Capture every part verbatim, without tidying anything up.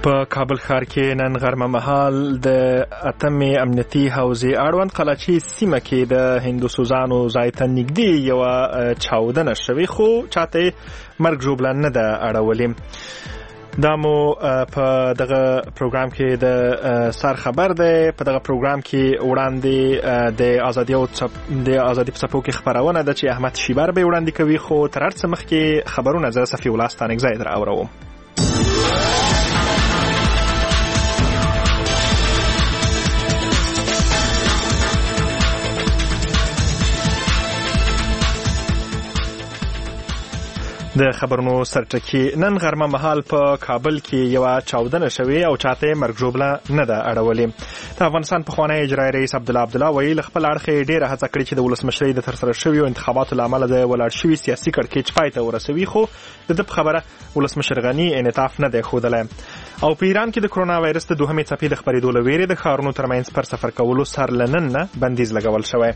په کابل ښار کې نن غرمه مهال د اتمې امنیتي حوزې اړوند قلاچي سیمه کې د هندوسوزانو ځای ته نږدې یوه چاودنه شوې، خو چاته مرګ ژوبله نه ده اړولې. دا مو په دغه پروګرام کې د سر خبر دی. په دغه پروګرام کې وړاندې د ازادي او د ازادي په څپو کې خبرونه ده چې احمد شیبر به وړاندې کوي، خو تر هر څه مخکې خبرونه زه صفي الله ستانکزی در اورم. د خبرونو سرټکی نن غرمه مهال په کابل کې یو چاودنه شوې او چاته مرګ ژوبله نه ده اړولې. د افغانستان پخوانی اجرایي رئیس عبدالله عبدالله ویل خپل اړخ ډیره هڅه کړې چې د ولسمشرۍ د ترسره شویو انتخاباتو له امله د ولاړ شوي سیاسي کړکېچ پای ته ورسوي، خو د ده په خبره ولسمشر غني انعطاف نه دی ښودلی. او په ایران کې د کرونا وایرس د دوهمې څپې د خپرېدو له ویرې د ښارونو ترمنځ پر سفر کولو سر له نن نه بندیز لګول شوی.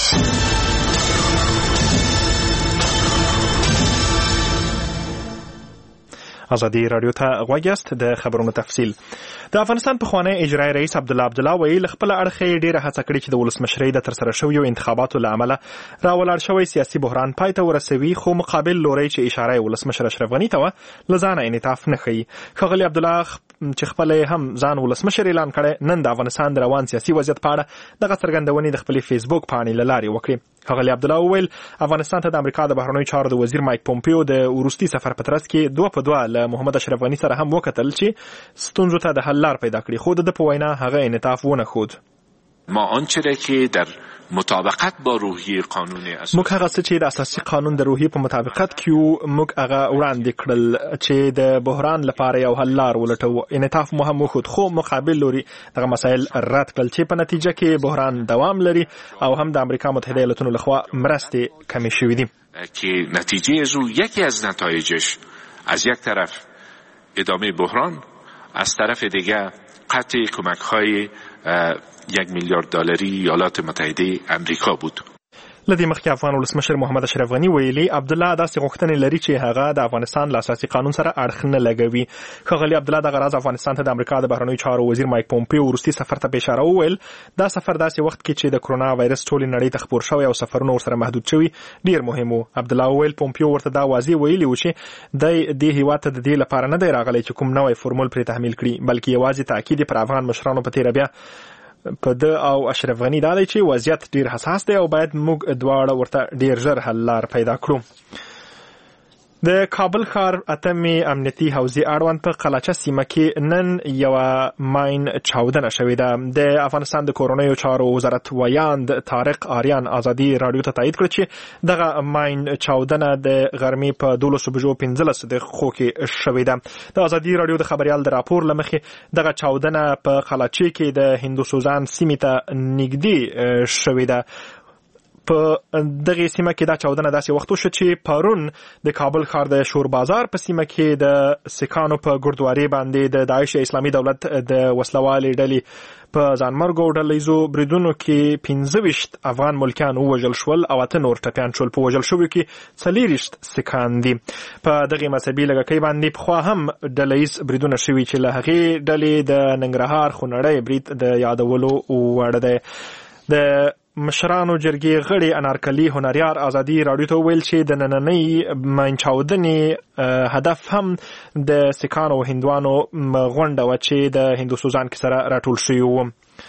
ازادي رادیو ته غوږ یاست. د خبرونو تفصیل. د افغانستان پخوانی اجرایي رئیس عبدالله عبدالله ویل خپل اړخ ډیره هڅه کړې چې د ولسمشرۍ د ترسره شویو انتخاباتو له امله راولاړ شوی سیاسي بحران پای ته ورسوي، خو مقابل لوري چې اشاره یې ولسمشر اشرف غني ته وه له ځانه انعطاف نه ښیي. ښاغلي عبدالله چې خپل هم ځان ولسمشر اعلان کړی، نن د افغانستان د روان سیاسي وضعیت په اړه دغه څرګندونې د خپلې فیسبوک پاڼې له لارې وکړې. ښاغلي عبدالله وویل افغانستان ته د امریکا د بهرنیو چارو د وزیر مایک پومپیو د وروستي سفر په ترڅ کې دوه په دوه له محمد اشرف غني سره هم وکتل چې ستونزو ته د حل لار پیدا کړي، خو د ده په وینا هغه انعطاف ونه ښود. ما آنچه را که در مطابقت با روحیه قانون اساسی موږ هغه څه چې د اساسي قانون د روحیې په مطابقت کې وو موږ هغه وړاندې کړل چې د بحران لپاره یو حل لار ولټوو. انعطاف مو هم وښود، خو مقابل لوري دغه مسایل رد کړل چې په نتیجه کې بحران دوام لري او هم د امریکا متحده ایالاتونو لخوا مرستې کمې شوې دي که نتیجه از او یکی از نتایجش از یک طرف ادامه بحران، از طرف دیگر قطع کمک‌های یک میلیارد دلاری ایالات متحده امریکا بود. لدې مخکې افغان ولسمشر محمد اشرف غني ویلي عبدالله داسې غوښتنې لري چې هغه د افغانستان له اساسي قانون سره اړخ نه لګوي. ښاغلي عبدالله دغه راز افغانستان ته د امریکا د بهرنیو چارو وزیر مایک پومپیو وروستي سفر ته په اشاره وویل دا سفر داسې وخت کې چې د کرونا وایرس ټولې نړۍ ته خپور شوی او سفرونه ورسره محدود شوي ډیر مهم و. عبدالله وویل پومپیو ورته دا واضح ویلي و چې دی دې هیواد ته د دې لپاره نه دی راغلی چې کوم نوی فرمول پرې تحمیل کړي، بلکې یوازې تاکید پر افغان مشرانو په تیره بیا په ده او اشرف غني دا دی چې وضعیت ډیر حساس دی او باید موږ دواړه ورته ډیر ژر حل لار پیدا کړو. د کابل ښار اتمې امنیتي حوزې اړوند په قلاچه سیمه کې نن یوه ماین چاودنه شوې ده. د افغانستان د کورنیو چارو وزارت ویاند طارق آریان ازادي رادیو ته تایید کړ چې دغه ماین چاودنه د غرمې په دولسو بجو پنځلس دقیقو کې شوې ده. د ازادي رادیو د خبریال د راپور له مخې دغه چاودنه په قلاچه کې د هندوسوزان سیمې ته نږدې شوې ده. په دغه سیمه کې دا چاودنه داسې وخت وشو چې پرون د کابل ښار د شور بازار په سیمه کې د سکانو په ګردواري باندې د داعش اسلامي دولت د وسلوالې ډلې په ځانمرګو ډلهیزو بریدونو کې پنځه ویشت افغان ملکیان ووژل شول او اته نور ټپیان شول. په وژل شویو کې څلېرویشت سکان دي. په دغې مذهبي لږکۍ باندې پخوا هم ډلهیز بریدونه شوي چې له هغې ډلې د ننګرهار خونړی برید د یادولو وړ دی. د مشرانو جرګې غړي انارکلي هنریار ازادي رادیو ته ویل چې د نننۍ ماین چاودنې هدف هم د سکانو او هندوانو غونډه وه چې د هندوسوزان کې سره راټول شوي وو.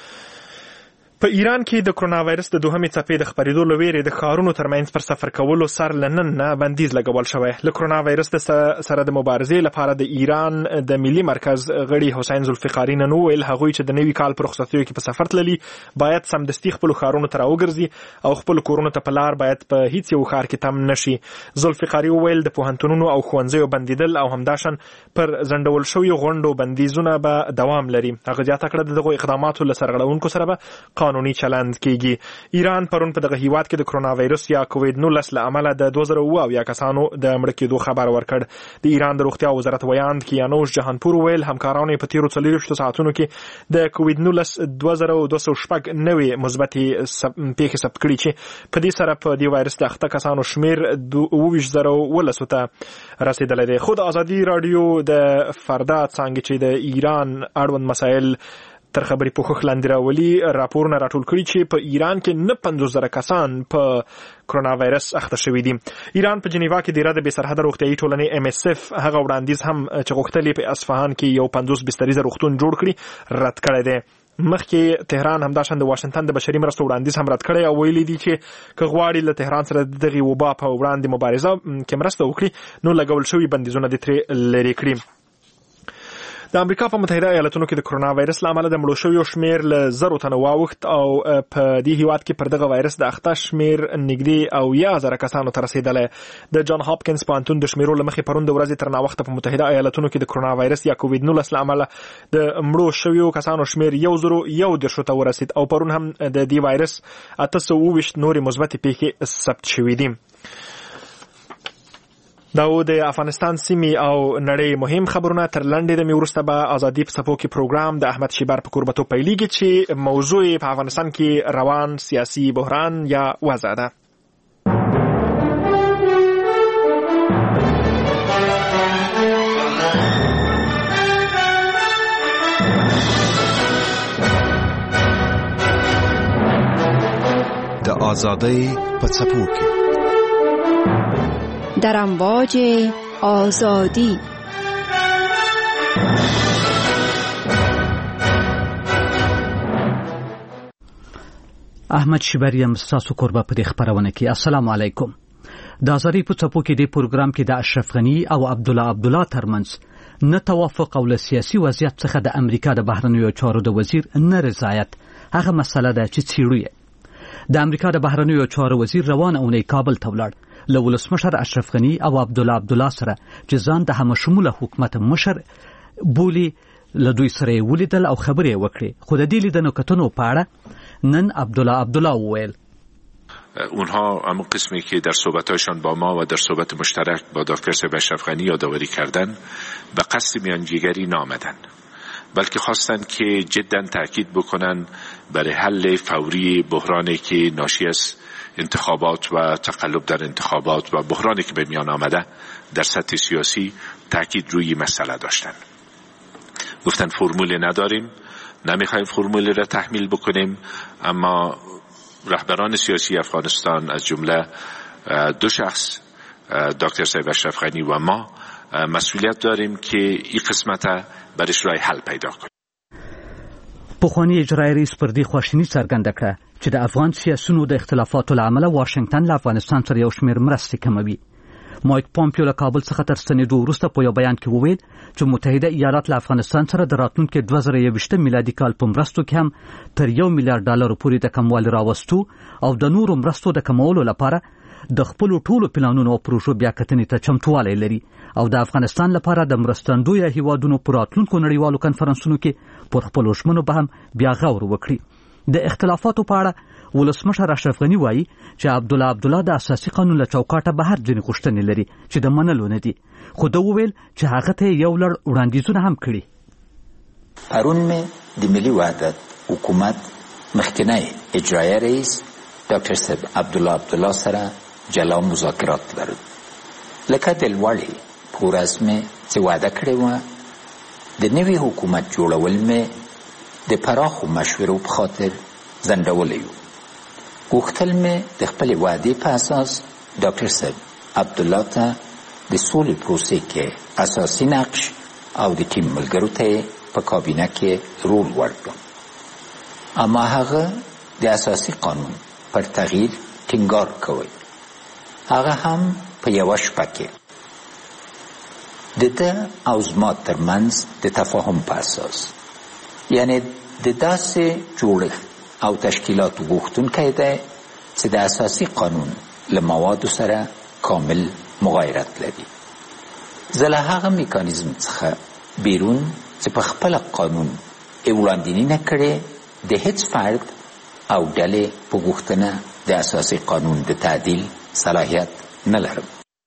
په ایران کې د کرونا وایرس د دوهمې څپې د خپرېدو له ویرې د ښارونو ترمنځ پر سفر کولو سر له نن نه بندیز لګول شوی. له کرونا وایرس سره د مبارزې لپاره د ایران د ملي مرکز غړي حسین ذوالفقاري نن وویل هغوی چې د نوي کال په رخصتیو کې په سفر تللي باید سمدستي خپلو ښارونو ته راوګرځي او خپلو کورونو ته په لار باید په هیڅ یو ښار کې تم نه شي. ذوالفقاري وویل د پوهنتونونو او ښوونځیو بندیدل او همداشان پر ځنډول شویو غونډو بندیزونه به دوام لري. هغه زیاته کړه د دغو اقداماتو له سرغړونکو سره به قانوني چلند کیږي. ایران پرون په دغه هیواد کې د کرونا وایرس یا کووید نولس له امله د دوه زره اوه اویا کسانو د مړه کېدو خبر ورکړ. د ایران د روغتیا وزارت ویاند کیانوش جهانپور ویل همکارانو په تیرو څلوېښتو ساعتونو کې د کووید نولس دوه زره دوه سوه شپږ نوې مثبتې پیښې ثبت کړي چې په دې سره په دې وایرس د اخته کسانو شمیر اوه ویشت زره ولسو ته رسیدلی دی. خو د ازادي راډیو د فردا څانګې چې د ایران اړوند مسایل تر خبرې پوښښ لاندې راولي راپورونه راټول کړي چې په ایران کې نه پنځوس زره کسان په کرونا وایرس اخته شوي دي. ایران په جنیوا کې د ایران د بې سرحده روغتیایي ټولنې ام اس اف هغه وړاندیز هم چې غوښتل په اصفهان کې یو پنځوس بستریزه روغتون جوړ کړي رد کړی دی. مخکې تهران همداشان د واشنگټن د بشري مرستو وړاندیز هم رد کړی او ویلي دي چې که غواړي له تهران سره دغه وبا په وړاندې مبارزه کې مرسته وکړي نو لګول شوي بندیزونه دې ترې لرې کړي. د امریکا په متحده ایالاتونو کې د کرونا وایرس له امله د مړو شویو شمیر له زرو تنو واوښت او په دې هیواد کې پر دغه وایرس د اخته شمیر نږدې اویا زره کسانو ته رسیدلی. د جان هاپکینز پوهنتون د شمیرو له مخې پرون د ورځې تر ناوخته په متحده ایالاتونو کې د کرونا وایرس یا کووید نولس له امله د مړو شویو کسانو شمیر یو زرو یو دېرشو ته ورسید او پرون هم د دې وایرس اته سوه اوه ویشت نورې مثبتې پیښې ثبت شوي دي. دا و د افغانستان سیمې او نړۍ مهم خبرونه. تر لنډې دمې وروسته به ازادي په څپو کې پروګرام د احمد شیبر په کوربتو پیلېږي چې موضوع په افغانستان کې روان سیاسي بحران یا وضع ده. د ازادۍ په څپو کې در امواج آزادی. احمد شیبریم ستاسو کوربه په دې خپرونه کې. السلام علیکم. د ازادۍ په څپو کې د پروګرام کې د اشرف غنی او عبد الله عبد الله ترمنځ نه توافق او له سیاسي وضعیت څخه د امریکا د بهرنیو چارو د وزیر نه رضایت هغه مسله ده چې څیړو. د امریکا د بهرنیو چارو وزیر روانه اونۍ کابل ته ولاړ له ولسمشر اشرف غنی او عبد الله عبد الله سره چې ځان د همشموله حکومت مشر بولی له دوی سره ولیدل او خبرې وکړي. خو د دې لیدنو کتنو په اړه نن عبد الله عبد الله وویل اونها اما قسمی که در صحبتاشان با ما و در صحبت مشترک با دکتر صاحب اشرف غنی یادآوری کردن به قصد میانجیگری نآمدن، بلکه خواستند که جدا تاکید بکنن برای حل فوری بحرانی که ناشی از انتخابات و تقلب در انتخابات و بحرانی که به میان آمده در سطح سیاسی تاکید روی مسئله داشتن. گفتن فرمول نداریم، نمیخوایم فرمول را تحمیل بکنیم، اما رهبران سیاسی افغانستان از جمله دو شخص دکتر صاحب اشرف غنی و ما مسئولیت داریم که این قسمت برش راه حل پیدا کنیم. پخوانی اجرای رئیس پر دې خواشیني څرګنده کړه چې د افغان سیاسونو د اختلافاتو له امله واشنگټن له افغانستان سره یو شمېر مرستې کموي. مایک پومپیو له کابل څخه تر ستنېدو وروسته په یو بیان کې وویل چې متحده ایالات له افغانستان سره د راتلونکي دوه زره یوویشت میلادي کال په مرستو کې هم تر یو میلیارډ ډالرو پورې د کموالي راوستو او د نورو مرستو د کمولو لپاره د خپلو ټولو پلانونو او پروژو بیا کتنې ته چمتووالی لري او د افغانستان لپاره د مرستندویه هیوادونو په راتلونکو نړیوالو کنفرانسونو کې پر خپلو ژمنو به هم بیا غور وکړي. د اختلافاتو په اړه ولسمشر اشرف غنی وایي چې عبد الله عبد الله د اساسي قانون له چوکاټه بهر ځینې غوښتنې لري چې د منلو نه دي، خو ده وویل چې هغه ته یو لړ وړاندیزونه هم کړي. پرون مې د ملي وحدت حکومت مخکنی اجرایه رئیس ډاکټر صاحب عبد الله عبد الله سره جلا مذاکرات لرل. لکه د لوړې په ورځ مې چې وعده کړې وه د نوي حکومت جوړول مې د پراخو مشورو په خاطر ځنډولی و. غوښتل مې د خپلې وعدې په اساس ډاکټر صاحب عبدالله ته د سولې پروسې کې اساسي نقش او د ټیم ملګرو ته یې په کابینه کې رول ورکړم. اما هغه د اساسي قانون پر تغییر ټینګار کوي، هغه هم په یوه شپه کې د ده او زما ترمنځ د تفاهم په اساس، یعنی د داسې جوړښت او تشکیلاتو غوښتونکی دی چې د اساسي قانون له موادو سره کامل مغایرت لري. زه له هغه میکانیزم څخه بیرون چې په خپله قانون یې وړاندیني نه کړې د هیڅ فرد او ډلې په غوښتنه د اساسي قانون د تعدیل صلاحیت نه لرم.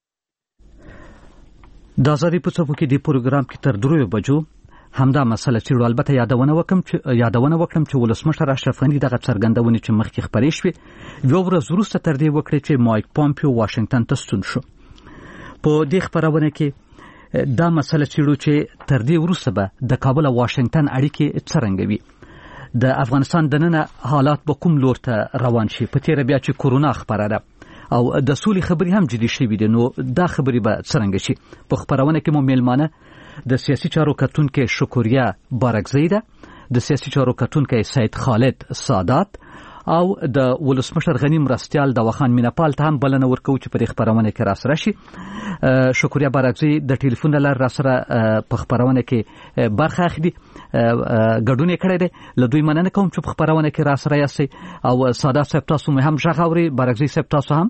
د ازادي په څپو کې د پروګرام کې تر دریو بجو همدا مسله چې البته یادونه وکم چې یادونه وکړم چې ولسمشر اشرف غني دغه څرګندونې چې مخکې خبرې شوې یو ورځ وروسته تر دې وکړې چې مایک پامپیو واشنگټن ته ستون شو. په دې خبرونه کې دا مسله چیرو چې تر دې وروسته به د کابل او واشنگټن اړیکې څرنګه وي، د افغانستان دننه حالات به کوم لور ته روان شي. په تیر بیا چې کورونا خبره ده او د سولې خبرې هم جدي شوې دي، نو دا خبرې به څرنګه شي. په خبرونه کې مو میلمانه د سیاسي چارو کتونکو شکریا بارکزی ده، د سیاسي چارو کتونکو سید خالد سادات او د ولسمشر غنی مرستیال د وخان میناپال ته هم بلنه ورکو چې په خبرونه کې راسره شي. شکریا بارکزی د ټلیفون لار راسره په خبرونه کې برخه اخلي، ګډون کړی دی. له دوی مننه کوم چې په خبرونه کې راسره یاستئ او سادات صاحب تاسو مې هم ژغ اورئ، بارکزی صاحب تاسو هم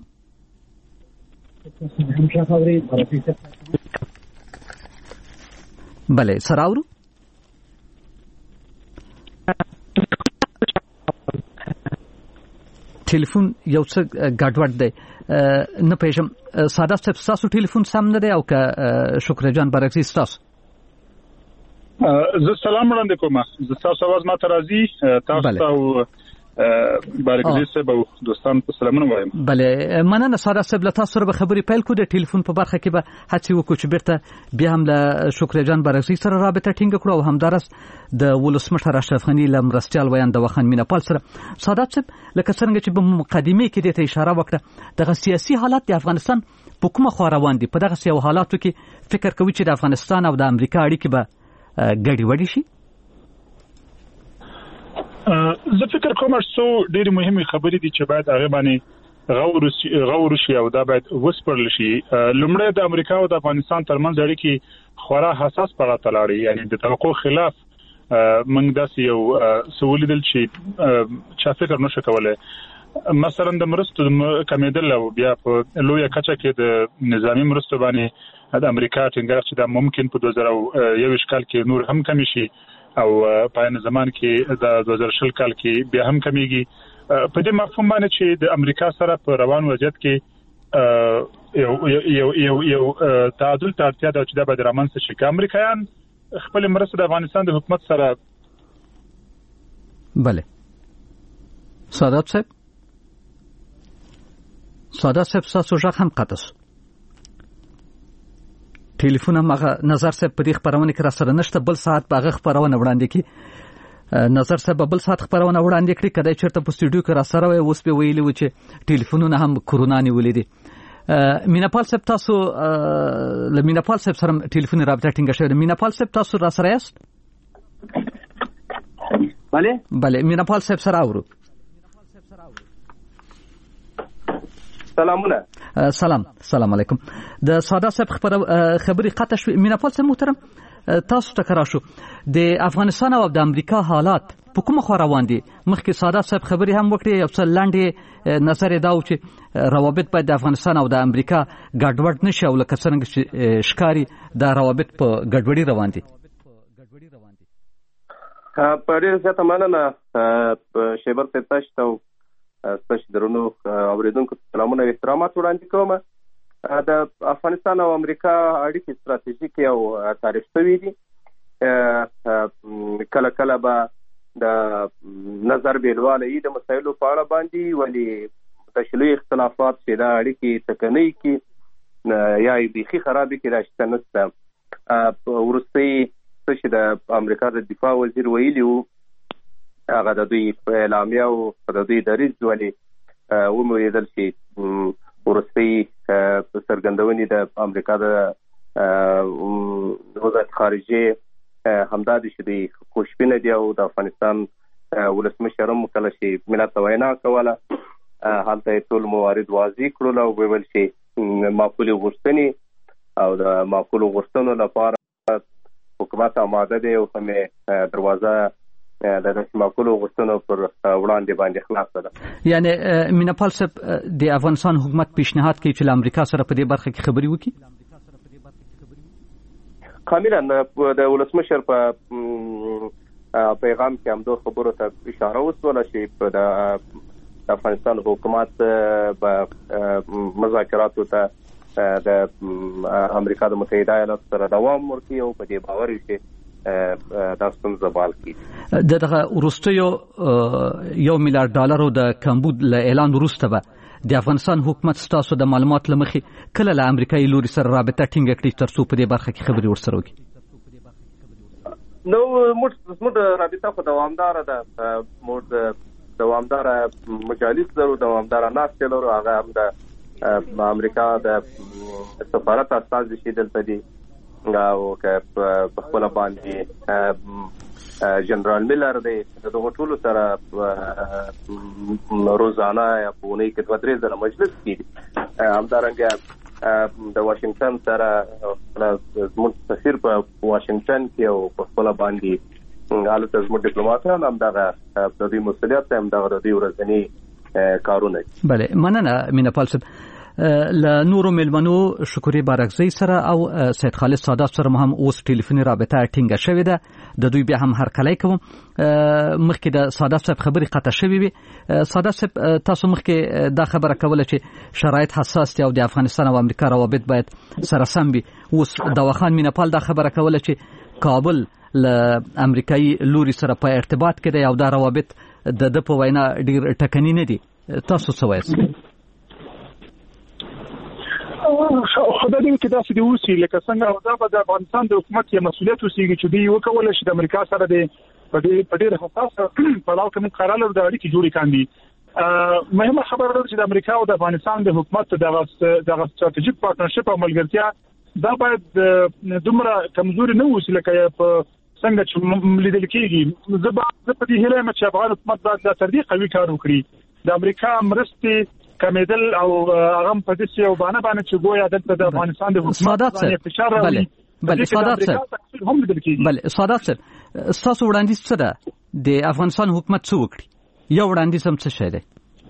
بله سره اورو. ټلیفون یو څه ګډوډ دی، نه پېژم. سادات صاحب تاسو ټلیفون سم نه دی او که شکر جان بارکزی تاسو؟ زه سلام وړاندې کوم، زه تاسو आवाज ماته راځي، تاسو او بارکزی صاحب او دوستان په سلامونه وایم. بله مننه سادات صاحب، له تاسو سره به خبرې پیل کړو. د ټلیفون په برخه کې به هڅې وکړو چې بیرته بیا هم له شکر جان بارکزی سره رابطه ټینګه کړو او همداراز د ولسمشر اشرف غني له مرستیال ویان د وخان میناپال سره. سادات صاحب لکه څنګه چې په مقدمه کې دې ته اشاره وکړه، دغه سیاسي حالات د افغانستان په کومه خوا روان دي؟ په دغه سیاسي حالاتو کې فکر کوي چې د افغانستان او د امریکا اړیکې به ګډې وډې شي؟ زه فکر کوم چې ډېر مهمه خبرې دي چې باید هغه باندې غور غور شي او دا باید وسپړل شي. لومړی د امریکا او د افغانستان ترمنځ اړیکې خورا حساس پړاو ته لاړې، یعنی د توقع خلاف موږ داسې یو سوال دل چې چا فکر نشو کولای. مثلا د مرستو کمیدل او بیا په لویه کچه کې د نظامی مرستو باندې د امریکا ټینګار چې دا ممکن په دوه زره یو کال کې نور هم کمی شي او پایان زمان کې د دوه زره شل کال کې بیا هم کمیږي. په دې مفهوم باندې چې د امریکا سره په روان وضعیت کې یو یو یو یو تعادل ته اړتیا ده چې دا به رامنځته شي. که امریکایان خپل مرسته د افغانستان د حکومت سره بله سادات صاحب سادات صاحب تاسو ژغ هم قطع شو. ټلیفون هم هغه نظر صاحب په دې خبرونه کې را سره نشته، بل ساعت به هغه خبرونه وړاندې کړي. نظر صاحب بل ساعت خبرونه وړاندې کړي، کله چې په سټوډیو کې را سره وي اوس به ویلي و چې ټلیفونونه هم کورونا نیولې دي. میناپال صاحب تاسو له میناپال صاحب سره ټلیفون رابطه ټینګه شوې ده. میناپال صاحب تاسو را سره یاست؟ بله بله میناپال صاحب سره اورو. سلامونه. سلام سلام علیکم. د سادات صاحب خبرې قطع شوې. میناپال صاحب محترم تاسو ته کرا شو د افغانستان او د امریکا حالات په کومه خوا روان دي؟ مخکې سادات صاحب خبرې هم وکړې، یو څه لنډې نظر یې دا و چې روابط باید د افغانستان او د امریکا ګډوډ نشي او لکه څنګه چې ښکاري دا روابط په ګډوډي روان دي. په ډېره زیاته مننه شیبر صاحب، تاسو ته ستاسو درنو اوریدونکو سلامونه او احترامات وړاندې کوم. د افغانستان او امریکا اړیکې ستراتیژیک او تعریف شوي دي. کله کله به د نظر بیلواله یي د مسایلو په اړه باندې، ولې تشریعي اختلافات چې دا اړیکې ټکنۍ کې یا بیخي خرابې کې راشته نشته. وروستۍ څه چې د امریکا د دفاع وزیر ویلي وو هغه د دوی په اعلامیه او د دوی دریځ ولې وموریدل چې وروستۍ څرګندونې د امریکا د وزارت خارجه همدا دي چې دوی خوشبینه دي او د افغانستان ولسمشر هم کله چې ملت ته وینا کوله هلته یې ټول موارد واضح کړل او ویل چې معقولې غوښتنې او د معقولو غوښتنو لپاره حکومت آماده دی او همې دروازه د معقولو غوښتنو پر وړاندې باندې خلاصه ده. یعنی میناپال صاحب د افغانستان حکومت پیشنهاد کوي چې له امریکا سره په دې برخه کې خبرې وکړي؟ کاملا د ولسمشر په پیغام کې هم دوه خبرو ته اشاره وسوله چې په د افغانستان حکومت به مذاکراتو ته د امریکا د متحده ایالاتو سره دوام ورکړي او په دې باور چې دا ستونزه بال کړي. دغه وروستیو یو میلیارډ ډالرو د کمبود له اعلان وروسته به د افغانستان حکومت ستاسو د معلومات له مخې کله له امریکایي لوري سره رابطه ټینګه کړي تر څو په دې برخه کې خبرې ورسره وکړي؟ نو موږ موږ رابطه خو دوامداره ده، موږ دوامداره مجالس لرو، دوامداره ناستې لرو. هغه هم د امریکا د سفارت استازي چې دلته دي او که په خپله باندې جنرال میلر دی، دغه ټولو سره روزانه یا په اونۍ کې دوه درې ځله مجلس کېږي. همدارنګه د واشنګټن سره زموږ سفیر په واشنګټن کې او په خپله باندې هلته زموږ ډیپلوماتان همدغه د دوی مسؤلیت دی، همدغه د دوی ورځني کارونه دي. بله، مننه مینه پال صاحب. له نورو مېلمنو شکوري بارکزی سره او سید خالد سادات سره هم اوس ټلیفوني رابطه ټینګه شوې ده. د دوی بیا هم هرکلی کوم. مخکې د سادات صاحب خبرې قطع شوې وي. سادات صاحب، تاسو مخکې دا خبره کوله چې شرایط حساس دي او د افغانستان او امریکا روابط باید سره سم وي. اوس دواخان مینه پال دا خبره کوله چې کابل له امریکایي لوري سره په ارتباط کې دی او دا روابط د ده په وینا ډېر ټکني نه دي. تاسو څه وایاست؟ خدای دې کې داسې دی اوسي لکه څنګه دا به د افغانستان د حکومت یې مسؤلیت اوسېږي چې دوی وکولی شي د امریکا سره د په ډېر حساس پړاو کې موږ قرار لرو د اړیکې جوړې کاندي. مهمه خبره ده چې د امریکا او د افغانستان د حکومت دغه ستراتیژیک پارتنرشپ او ملګرتیا دا باید دومره کمزوري نه اوسي لکه په څنګه چې لیدل کېږي. زه به په دې هیله یم چې افغان حکومت باید دا تر دې قوي کار وکړي. د امریکا مرستې کمیدل او هغه په دې یو باندې باندې چې ګویا دلته د افغانستان د حکومت باندې فشار راوړي. بله سادات صاحب، هم لیدل کېږي. بله سادات صاحب، ستاسو وړاندیز څه ده؟ د افغانستان حکومت څه وکړي؟ یو وړاندیز هم څه شی دی؟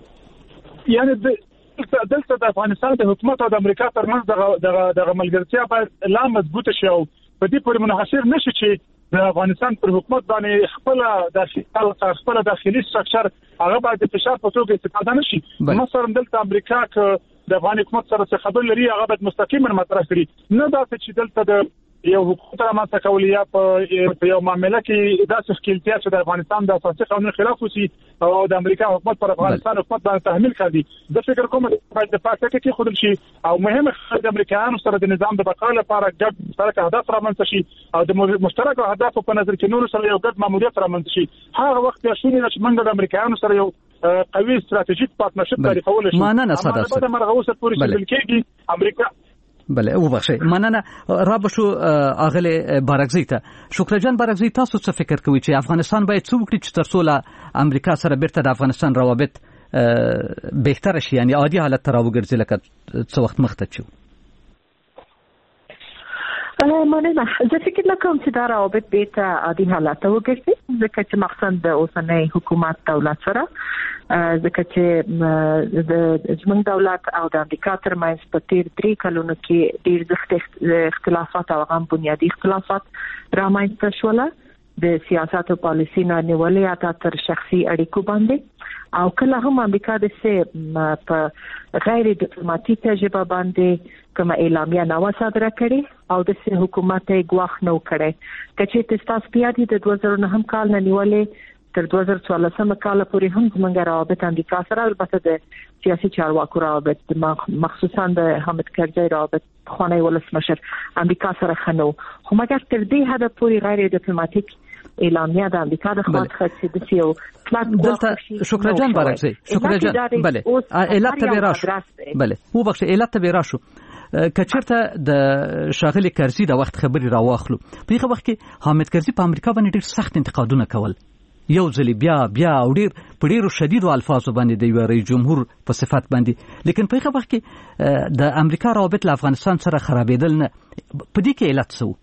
یعنې دلته د افغانستان د حکومت او د امریکا ترمنځ دغه دغه ملګرتیا باید لا مضبوطه شي او په دې پورې منحصر نشي چې د افغانستان پر حکومت باندې خپل داخلي خپل داخلي سټرکچر هغه باید د فشار په توګه استفاده نشي. مثلا دلته امریکا ک د افغان حکومت سره خبر لري هغه باید مستقیما مطرح کړي، نه دا چې دلته د یو حکومت رامنځته کول یا په یو معامله کې داسې ښکېلتیا چې د افغانستان د اساسي قانون خلاف وشي او د امریکا حکومت پر افغانستان حکومت باندې تحمیل کړي. د فکر کوم باید د پاتې کې خودل شي او مهمه خبره د امریکایانو سره د نظام د بقا لپاره ګډ مشترک اهداف رامنځته شي او د مشترک اهدافو په نظر کې نور سره یو ګډ ماموریت رامنځته شي. هغه وخت یا شونې چې موږ د امریکایانو سره یو قوي ستراتیژیک پارتنرشپ تعریفول شي. مننه ساده صاحب. مرغه اوسه پوری شکل کېږي امریکا. بله وبخښئ، مننه. را به شو اغلې بارکزی ته. شکر جان بارکزی، تاسو څه فکر کوئ چې افغانستان باید څه وکړي چې تر څو له امریکا سره بیرته د افغانستان روابط بهتره شي، یعنی عادي حالت ته راوګرځي لکه څه وخت مخته چې مننه. زه فکر نه کوم چې دا روابط بیرته عادي حالت ته وګرځي، ځکه چې مخصوصا د اوسنۍ حکومت دولت سره ځکه چې د زموږ دولت او د امریکا ترمنځ په تیر درې کلونو کې ډېر زیات اختلافات او هم بنیادي اختلافات رامنځته شول. د سیاست او پالیسي نه نیولې اته تر شخصي اړیکو باندې او کله هم امریکا د سه په غیر ډیپلوماټیکه ژبه باندې کوم اعلامیه نو صادره کړي او د سه حکومت یې ګواښ نو کړي. کچې تاسو پیادي د دوه زره نهم کال نه نیولې تر دوه زره څوارلسم کال پورې هم زموږ روابط امریکا سره، البته د سیاسي چارواکو روابط مخصوصا د حامد کرزي روابط خوانی ولسمشر امریکا سره خنو، خو مګر تر دې حد پورې غیر ډیپلوماټیک اعلامیه د امریکا د خوا څخه چې د سیو دلته شکر جان بارکزی، شکر جان. بله علت ته راشو. بله وبخښئ، علت ته راشو. کچرته د شاغلي کرزي د وخت خبري راواخلو، په هغه وخت کې حامد کرزي په امریکا باندې ډېر سخت انتقادونه کول، یو ځل بیا بیا او ډیر په ډیرو شدیدو الفاظو باندې د یو رئیس جمهور په صفت باندې. لیکن په هغه وخت کې د امریکا روابط له افغانستان سره خرابېدل نه، په دې کې علت څه و؟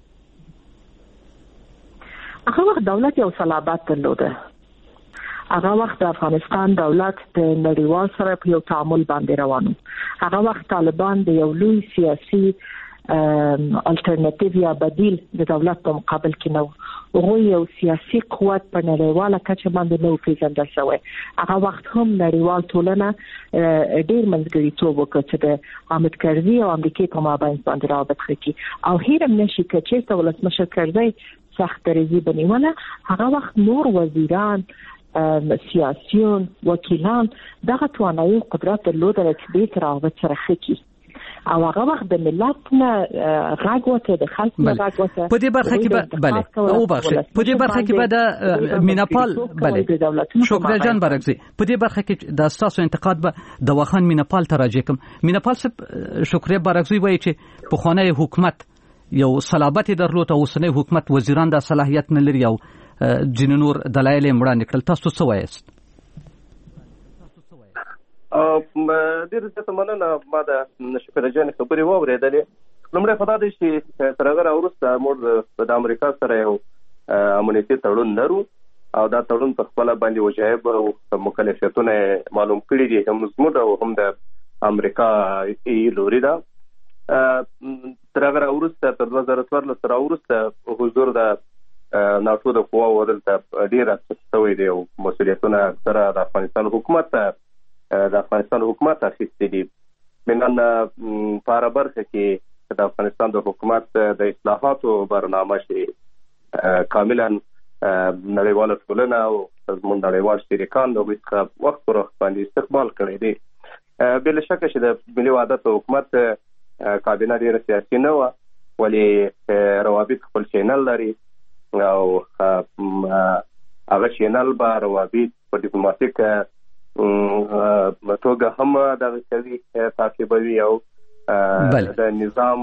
هغه وخت دولت یو صلابات درلوده. هغه وخت د افغانستان دولت د نړیوال سره په یو تعامل باندې روانو. هغه وخت طالبان د یو لوی سیاسي الټرنیټیو یا بدیل د دولت په مقابل کې نه و یو سیاسي قوت په نړیواله کچه باندې نو پیژندل شوی. هغه وخت هم نړیوال ټولنه ډېر منځګړیتوب وکړ چې د حامد کرزي او امریکای په مابین باندې رابط وکړي او هیڅ نشي کچې ته ولسمشر کرزي سخت درزي بنیونه. هغه وخت نور وزیران سیاسيون وکیلان دغه توانایي قدرت درلوده چې دې رابط سره خکې او هغه وخت د ملت نه غږ وته د خلکو نه غږ وته. په دې برخه کې به بله او بخښه په دې برخه کې به د میناپال بله شکر جان برکزي په دې برخه کې د اساسو انتقاد به د واخان میناپال ته راځي کوم میناپال څخه شکر برکزي وایي چې په خانه حکومت یو صلابت درلود او اوسنی حکومت وزیران د صلاحیت نه لري او جن نور دلایل مړه نکړل. تاسو څه وایست؟ ا ډیر څه مننه ما د شکر جان خبرې واورېدلې. لومړی خدای دې چې تر هغه وروسته موږ د امریکا سره یو امنیتي تړون لرو او دا تړون په خپل باندې وجایب او مکلفیتونه معلوم کړي دي هم زموږ او هم د امریکا ای لوري دا. تر هغه وروسته تر دوه زره څوارلس سره وروسته حضور د ناتو د قواو ودلته ډیر څه دی او مسؤلیتونه سره د افغانستان حکومت د افغانستان حکومت اخیستي دي. منن په هر برخه کې د افغانستان د حکومت د اصلاحاتو برنامه شي کاملا نړیواله ټولنه او زموږ نړیوال شریکان د وخت وخت پر وخت باندې استقبال کړی دی. بل شک چې د ملي وحدت حکومت کابینه ډیره سیاسي نه و ولې روابط خپل چینل لري او هغه چینل به روابط په ډیپلوماټیک توګه هم د کوي تعقیبوي او د نظام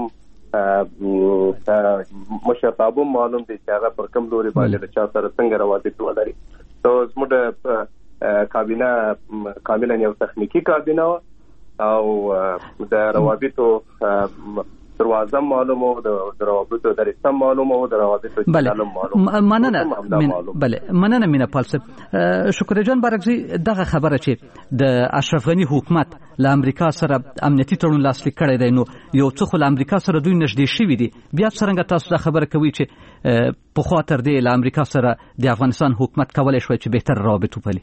مشرتابه معلوم دي چې هغه پر کوم لوري باندې د چا سره څنګه روابط ولري. نو زموږ کابینه کاملا یو تخنیکی کابینه او د روابطو دروازه معلومه او د روابطو د رسم معلومه او د روابطو چلم معلومه. مننه بله مننه میناپال صاحب. شکر جان برکزي دغه خبره چې د اشرف غنی حکومت له امریکا سره امنیتي تړون لاسلیک کړی دی نو یو څه خو له امریکا سره دوی نږدې شوي دي بیا څرنګه تاسو دا خبره کوي چې په خوا تر دې له امریکا سره د افغانستان حکومت کولی شوی چې بهتر روابط وپلي؟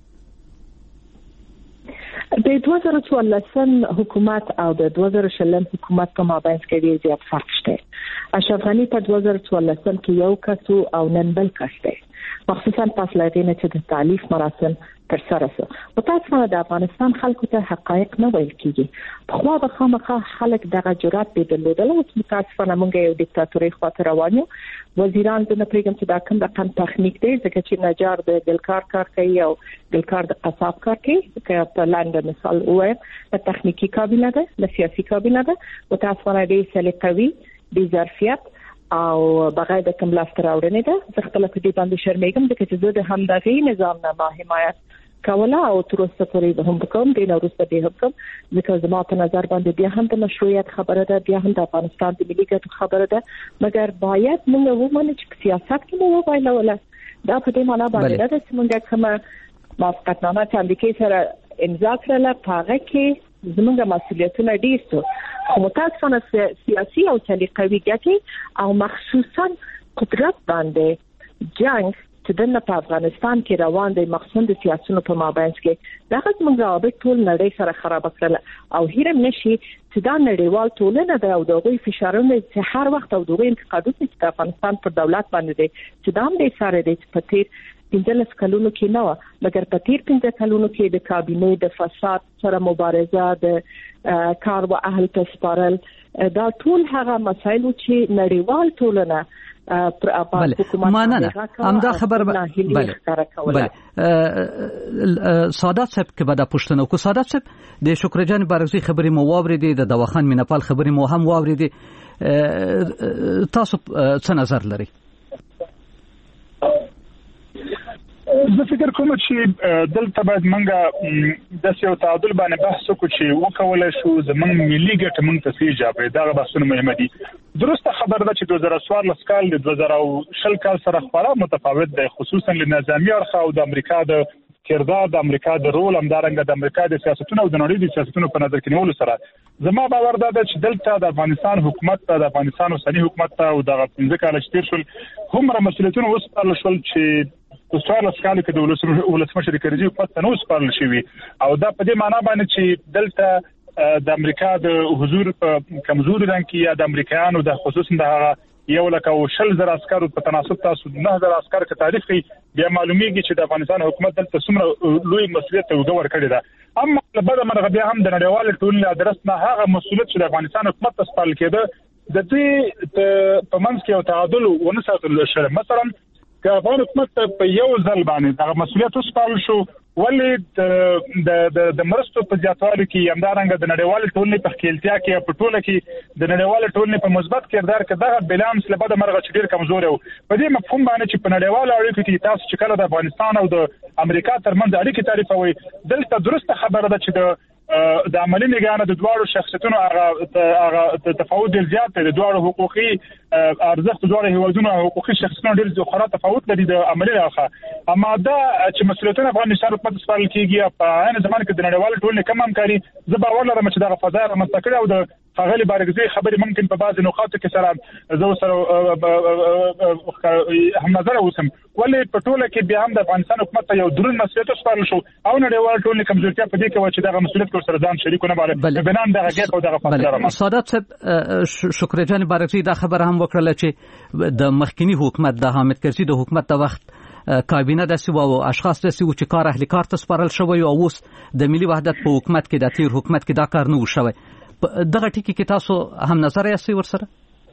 د دوه زره څوارلسم حکومت او د دوه زره شلم حکومت په مابین کې ډیر زیات فرق شته. اشرف غنی په دوه زره څوارلسم کې یو کس او نن بل کس دی مخصوصا پس له دې نه چې د تعلیف مراسم تر سره شو. په تاسو د افغانستان خلکو ته حقایق نه ویل کیږي. خو به خامخا خلک دغه جرأت به درلودل او متاسفانه موږ یو دیکتاتوري خاطر روانو. وزیران د نپریګم چې دا کوم رقم تخنیک دی ځکه چې نجار د ګلکار کار کوي او ګلکار د قصاب کار کوي که په لاندې مثال وایم د تخنیکی کابینه ده د سیاسي کابینه ده متاسفانه دې سلیقوي د ظرفیت او بغیر د کوم لاس راوړنې ده. زه خپل په دې باندې شرمېږم ځکه چې زه د همدغه نظام نه ما حمایت کوله او تر اوسه پورې به هم کوم دین وروسته به هم کوم ځکه زما په نظر باندې بیا هم د مشروعیت خبره ده بیا هم د افغانستان د ملي ګټو خبره ده مګر باید موږ ومنو چې سیاست کې مو وایله دا په دې معنی باندې ده چې موږ کومه موافقتنامه چې امریکای سره امضا کړله په هغه کې زموږ مسؤلیتونه ډیر څه خو متاسفانه سیاسي او سلیقوي ګټې او مخصوصا قدرت باندې جنگ چې د په افغانستان کې روان دی مخصوصا د سیاسيونو په مابین کې دغه زموږ روابط ټول نړۍ سره خراب کړل او هیرم نشي چې دا نړیوال ټولنه د او دغه فشارونه چې هر وخت او دغه انتقادونه چې د افغانستان پر دولت باندې دي چې دا هم د سره دي چې په تیر پنځلس کلونو کې نه و مګر په تیر پنځه کلونو کې د کابینې د فساد سره مبارزه د کار او اهل تسپارل دا ټول هغه مسایل چې نړیوال ټولنه بله مننه همدا خبر بله بله سادات صاحب که بعد پښتنو کو سادات صاحب د شکر جان برکزي خبرې مو واورېدې د دواخان میناپال خبرې مو هم واورېدې تاسو څه نظر لري؟ زه فکر کوم چې دلته باید موږ د یو تعادل باندې بحث وکړو چې وکولای شو زموږ ملي ګټه موږ ته څه جواب دا بحثونه مهمه دي. درسته خبر ده چې دوه زره څوارلس کال د دوه زره شل کال سره خورا متفاوت دی خصوصا له نظامی اړخ او د امریکا د کردار د امریکا د رول همدارنګه د امریکا د سیاستونو او د نړۍ د سیاستونو په نظر کې نیولو سره زما باور دا ده چې دلته د افغانستان حکومت ته د افغانستان اوسنی حکومت ته او د پنځه کاله چې تیر شول هومره مسؤلیتونه وسپارل شول چې په څوارلس کالو کې د ولسمشر کرزي حکومت ته نو وسپارل شوي او دا په دې معنی باندې چې دلته د امریکا د حضور په کمزوري رنګ کې یا د امریکایانو د خصوصا د یو لکه او شل زر عسکرو په تناسب تاسو نه زر عسكر کې تاریخ بیا معلومیږي چې د افغانستان حکومت دلته څومره لوی مسؤلیت وګور کړی دا اما په بده مرغه بیا هم د نړیوال ټولنې ادرس نه هغه مسؤلیت چې د افغانستان حکومت ته سپارل کېده د دې په منځ کې یو تعادل ونه ساتل شوی مثلا که افغان حکومت په یو ځل باندې د مسؤلیت وسپارل شو ولې د د مرستو په زیاتوالي کې همدارنګه د نړیوال ټولنې په خپلتیا کې په ټوله کې د نړیوال ټولنې په مثبت کردار کې دغه بیلانس له بده مرغه چې ډیر کمزور و په دې مفهوم باندې چې په نړیوال اړیکو کې تاسو چې کله د افغانستان او د امریکا ترمنځ اړیکې تعریفوي دلته درسته خبره ده چې د د عملی نگران د دوړو شخصیتونو هغه تفاوت ډیر زیات دی د دوړو حقوقي ارزښت د دوړو هیوادونو حقوقي شخصیتونو ډیر خورا تفاوت لري د عملی راخه اما دا چې مسؤلیتونه افغانستان حکومت سپارل کیږي په عین زمان کې د نړیوال ټولنې کم همکاري زه باور لرم چې دا فضا رامنځته کړي او د هغه بارګزي خبرې ممکن په بعض نقاطو کې سره زه سره هم نظر اوسم ولې په ټوله کې بیا هم د افغانستان حکومت ته یو درون مسؤلیت سپارل شو او نړیوال ټولنې کمزورتیا په دې کې و چې دا مسؤلیت سره ځان شریکونه باندې بنان دغه کې او دغه فاصله سادات صاحب شکر جان بارګزي دا خبره هم وکړه چې د مخکنی حکومت د حامد کرزي د حکومت د وخت کابینه د سیو او اشخاص د سیو چې کار اهل کار ته سپارل شوی او اوس د ملي وحدت په حکومت کې د تیر حکومت کې دا کار نه وشوي دغه ټکی کې تاسو هم نظر یې ورسره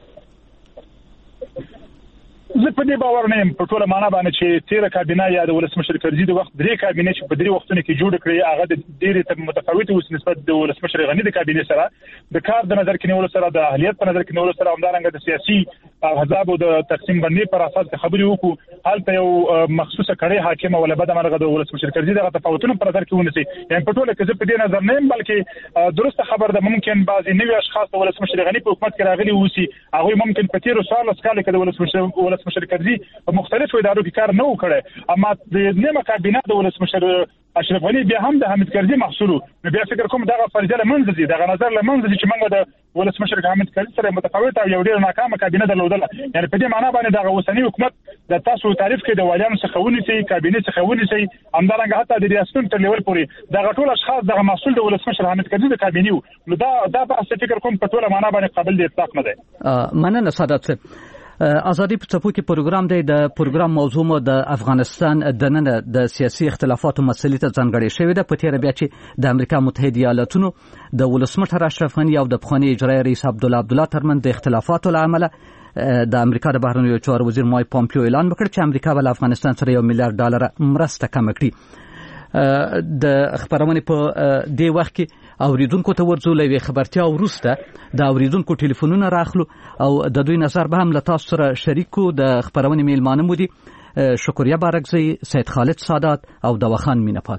زه په دې باور نه یم په ټوله معنا باندې چې تیر کابینه یا د ولسمشر کرزي د وخت درې کابینه چې په درې وختونو کې جوړ کړی هغه د ډېرې متفاوتې اوس نسبت د ولسمشر غنی د کابینه سره د کار د نظر کې نیولو سره د اهلیت په نظر کې نیولو سره همدارنګه د سیاسي احزاب او د تقسیم بندي پر اساس خبرې وکړو هلته یو مخصوصه کړي حاکم ولا بده مرغه د ولسمشر کرزي دغه تفاوتونه په نظر کې ونیسي یعنی په ټوله کې زه په دې نظر نه یم بلکې درسته خبر ده ممکن بعضي نوي اشخاص د ولسمشر غنی په حکومت کې راغلي وسی هغه ممکن په تیر سال اسکاله کې د ولسمشر ولسمشر کرزي په مختلفو ادارو کې کار نه وکړي اما د نیمه کابینه د ولسمشر اشرف غنی بیا هم د حامد کرزي محصول نو بیا فکر کوم دغه فرضیه لمنځه دي دغه نظر لمنځه دي چې موږ د ولسمشر حامد کرزي سره متفاوت او یو ډیر ناکامه کابینه درلودله یعنی په دې معنی باندې دغه اوسنی حکومت د تاسو تعریف کې د والیانو څخه ونیسي کابینه څخه ونیسي همدارنګه حتی د ریاستونو تر لیول پورې دغه ټول اشخاص دغه محصول د ولسمشر حامد کرزي د کابینه نو دا دا په فکر کوم په ټوله معنی باندې قابل د اطلاق نه دی مننه سادات صاحب ازادي په څپو کې پروګرام دی د پروګرام موضوع مو د افغانستان د نن د سیاسي اختلافاتو مسلې ته ځانګړې شوې ده په تیر بیا چې د امریکا متحده ایالاتونو د ولسمشر اشرف غنی او د پخوانی اجرایي رئیس عبدالله عبدالله ترمن د اختلافاتو لامل د امریکا د بهرنیو چارو وزیر مایک پامپیو اعلان وکړ چې امریکا ول افغانستان سره یو میلیارډ ډالر مرسته کم کړي د خبرونه په دې وخت کې اوریدونکو ته ورزو لوي خبرتیا ورسته د اوریدونکو ټلیفونونه راخلو او د دوی نظر به هم له تاسو سره شریکو د خبرونه میلمانه مو دي شکریا بارګزی سید خالد سادات او دواخان مینپال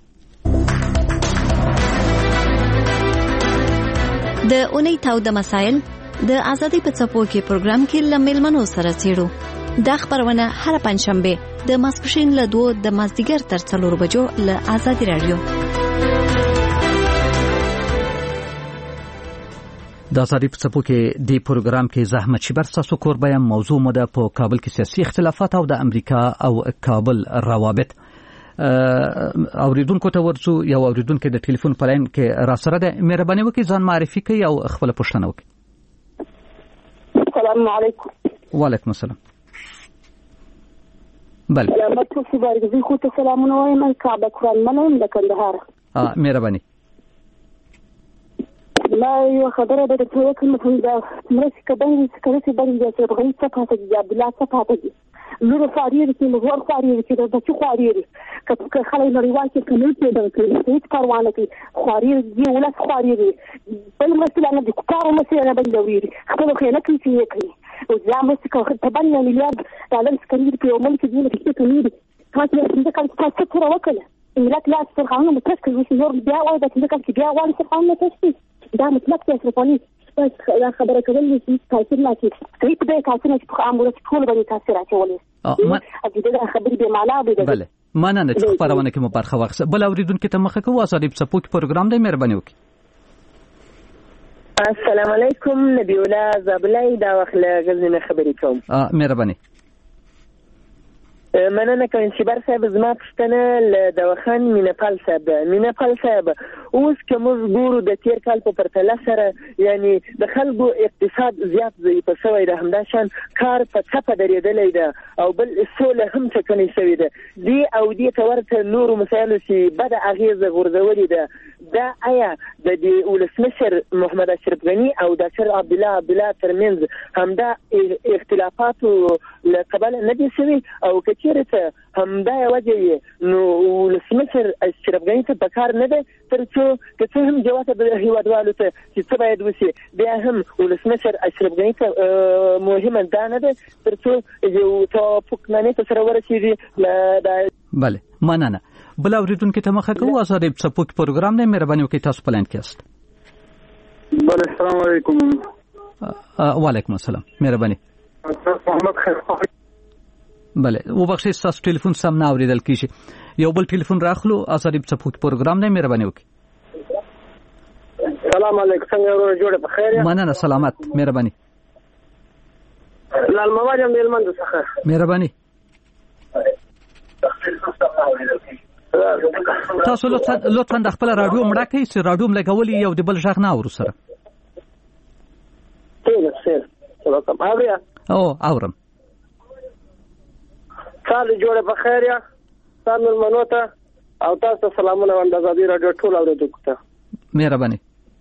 د اونۍ تاو د مسائل د ازادي په څپو کې پروګرام کې لملمنو سره چیرو دا خبرونه هر پنځشنبه د ماسپښین له دوه د مازدیګر تر څلور بجو له ازادي رادیو د ازادي په څپو کې د پروګرام کې زحمت شبر تاسو کور بیان موضوع مو ده په کابل کې سیاسي اختلافات او د امریکا او کابل روابط اوریدونکو ته ورڅو یو اوریدونکو د ټلیفون په لاین کې را سره ده مهرباني وکړئ ځان معرفي کړئ او خپل پوښتنه وکړئ. السلام علیکم. وعلیکم السلام. بله یا متوسي بارګزي خو ته سلامونه وایم کعبه قرآن منم د کندهار. اه مهرباني. لا یو خبره ده چې یو کوم څه دا مرسته کوي چې کله چې باندې چې په هیڅ څه پاتې دی عبد الله څه پاتې دی نور فاریر کې نور فاریر کې د څه فاریر کله خلک نړیوال کې کومې څه ده چې هیڅ کاروانه کې فاریر دی ولا فاریر بل مثلا د کارو مثلا باندې ویری خپل خو نه کوي چې کوي او ځم چې په باندې میلیارډ ډالر سکریر په عمل کې دی چې څه کوي تاسو څنګه کله تاسو څه وکړه ملت لا څه خلک متفق دي چې نور بیا وایي چې کله بیا وایي څه خلک متفق دا مطلق څه افغاني بس دا خبره کوي چې تاثیر نه کوي کله چې تاثیر نه کوي امور ټول باندې تاثیر اچولې ا دې دا خبرې به معنا به بله مننه چې خبرونه کې مو برخه واخیسته. بل اوریدونکو ته مخه کوو ازادي په څپو کې پروګرام دی، مهرباني وکړئ. السلام علیکم، نبی الله زابلای دا وخت له غزنی خبرې کوم. ا مهرباني. مننه کوم چې بر صاحب زما پښتنه له دواخان مینپال صاحب مینپال صاحب اوس کوم ګورو د تیر کال په پرتله سره یعنی د خلکو اقتصاد زیات ضعیف شوی دی، همدا شان کار په څپه درېدلې ده او بل سوله هم ټکنۍ شوې ده. دی او دی تورته نور مسایلو چې بد اغیزه غورځولې ده. دا آیا د دې ولسمشر محمد اشرف غنی او ډاکټر عبد الله عبد الله ترمنځ همدا اختلافات له قبل نه دي شوي او کچېرته همدا وجه نو ولسمشر اشرف غنی ته پکار نه ده ترڅو که هم جواب د هیوادوالو ته چې څه باید وشي بیا هم ولسمشر اشرف غنی ته مهمه ده نه ده ترڅو یو توافق نه ته سره ورسېږي. بله مننه. بل اوریدونکو ته مخه کوو ازادي په څپو کې پروګرام دی، مهرباني وکړئ تاسو پلان کې است. بله السلام علیکم. وعلیکم السلام، مهرباني. محمد خیر. بله وبخښئ تاسو ټلیفون سم نه اوریدل کیږي. یو بل ټلیفون راخلو ازادي په څپو کې پروګرام دی، مهرباني وکړئ. سلام علیکم، څنګه ورو جوړه په خیر؟ مننه سلامت، مهرباني. لال مواد هم ملمند څخه مهرباني. تاسو لطفا لطفا د خپل رادیو مړه کړئ چې رادیو م لګولي یو د بل غږ نه اورو سره. او اورم. سال جوړه په خیر یا سال ملمنو ته او تاسو سلامونه وند ازادي رادیو ټول اوریدونکو ته مهرباني.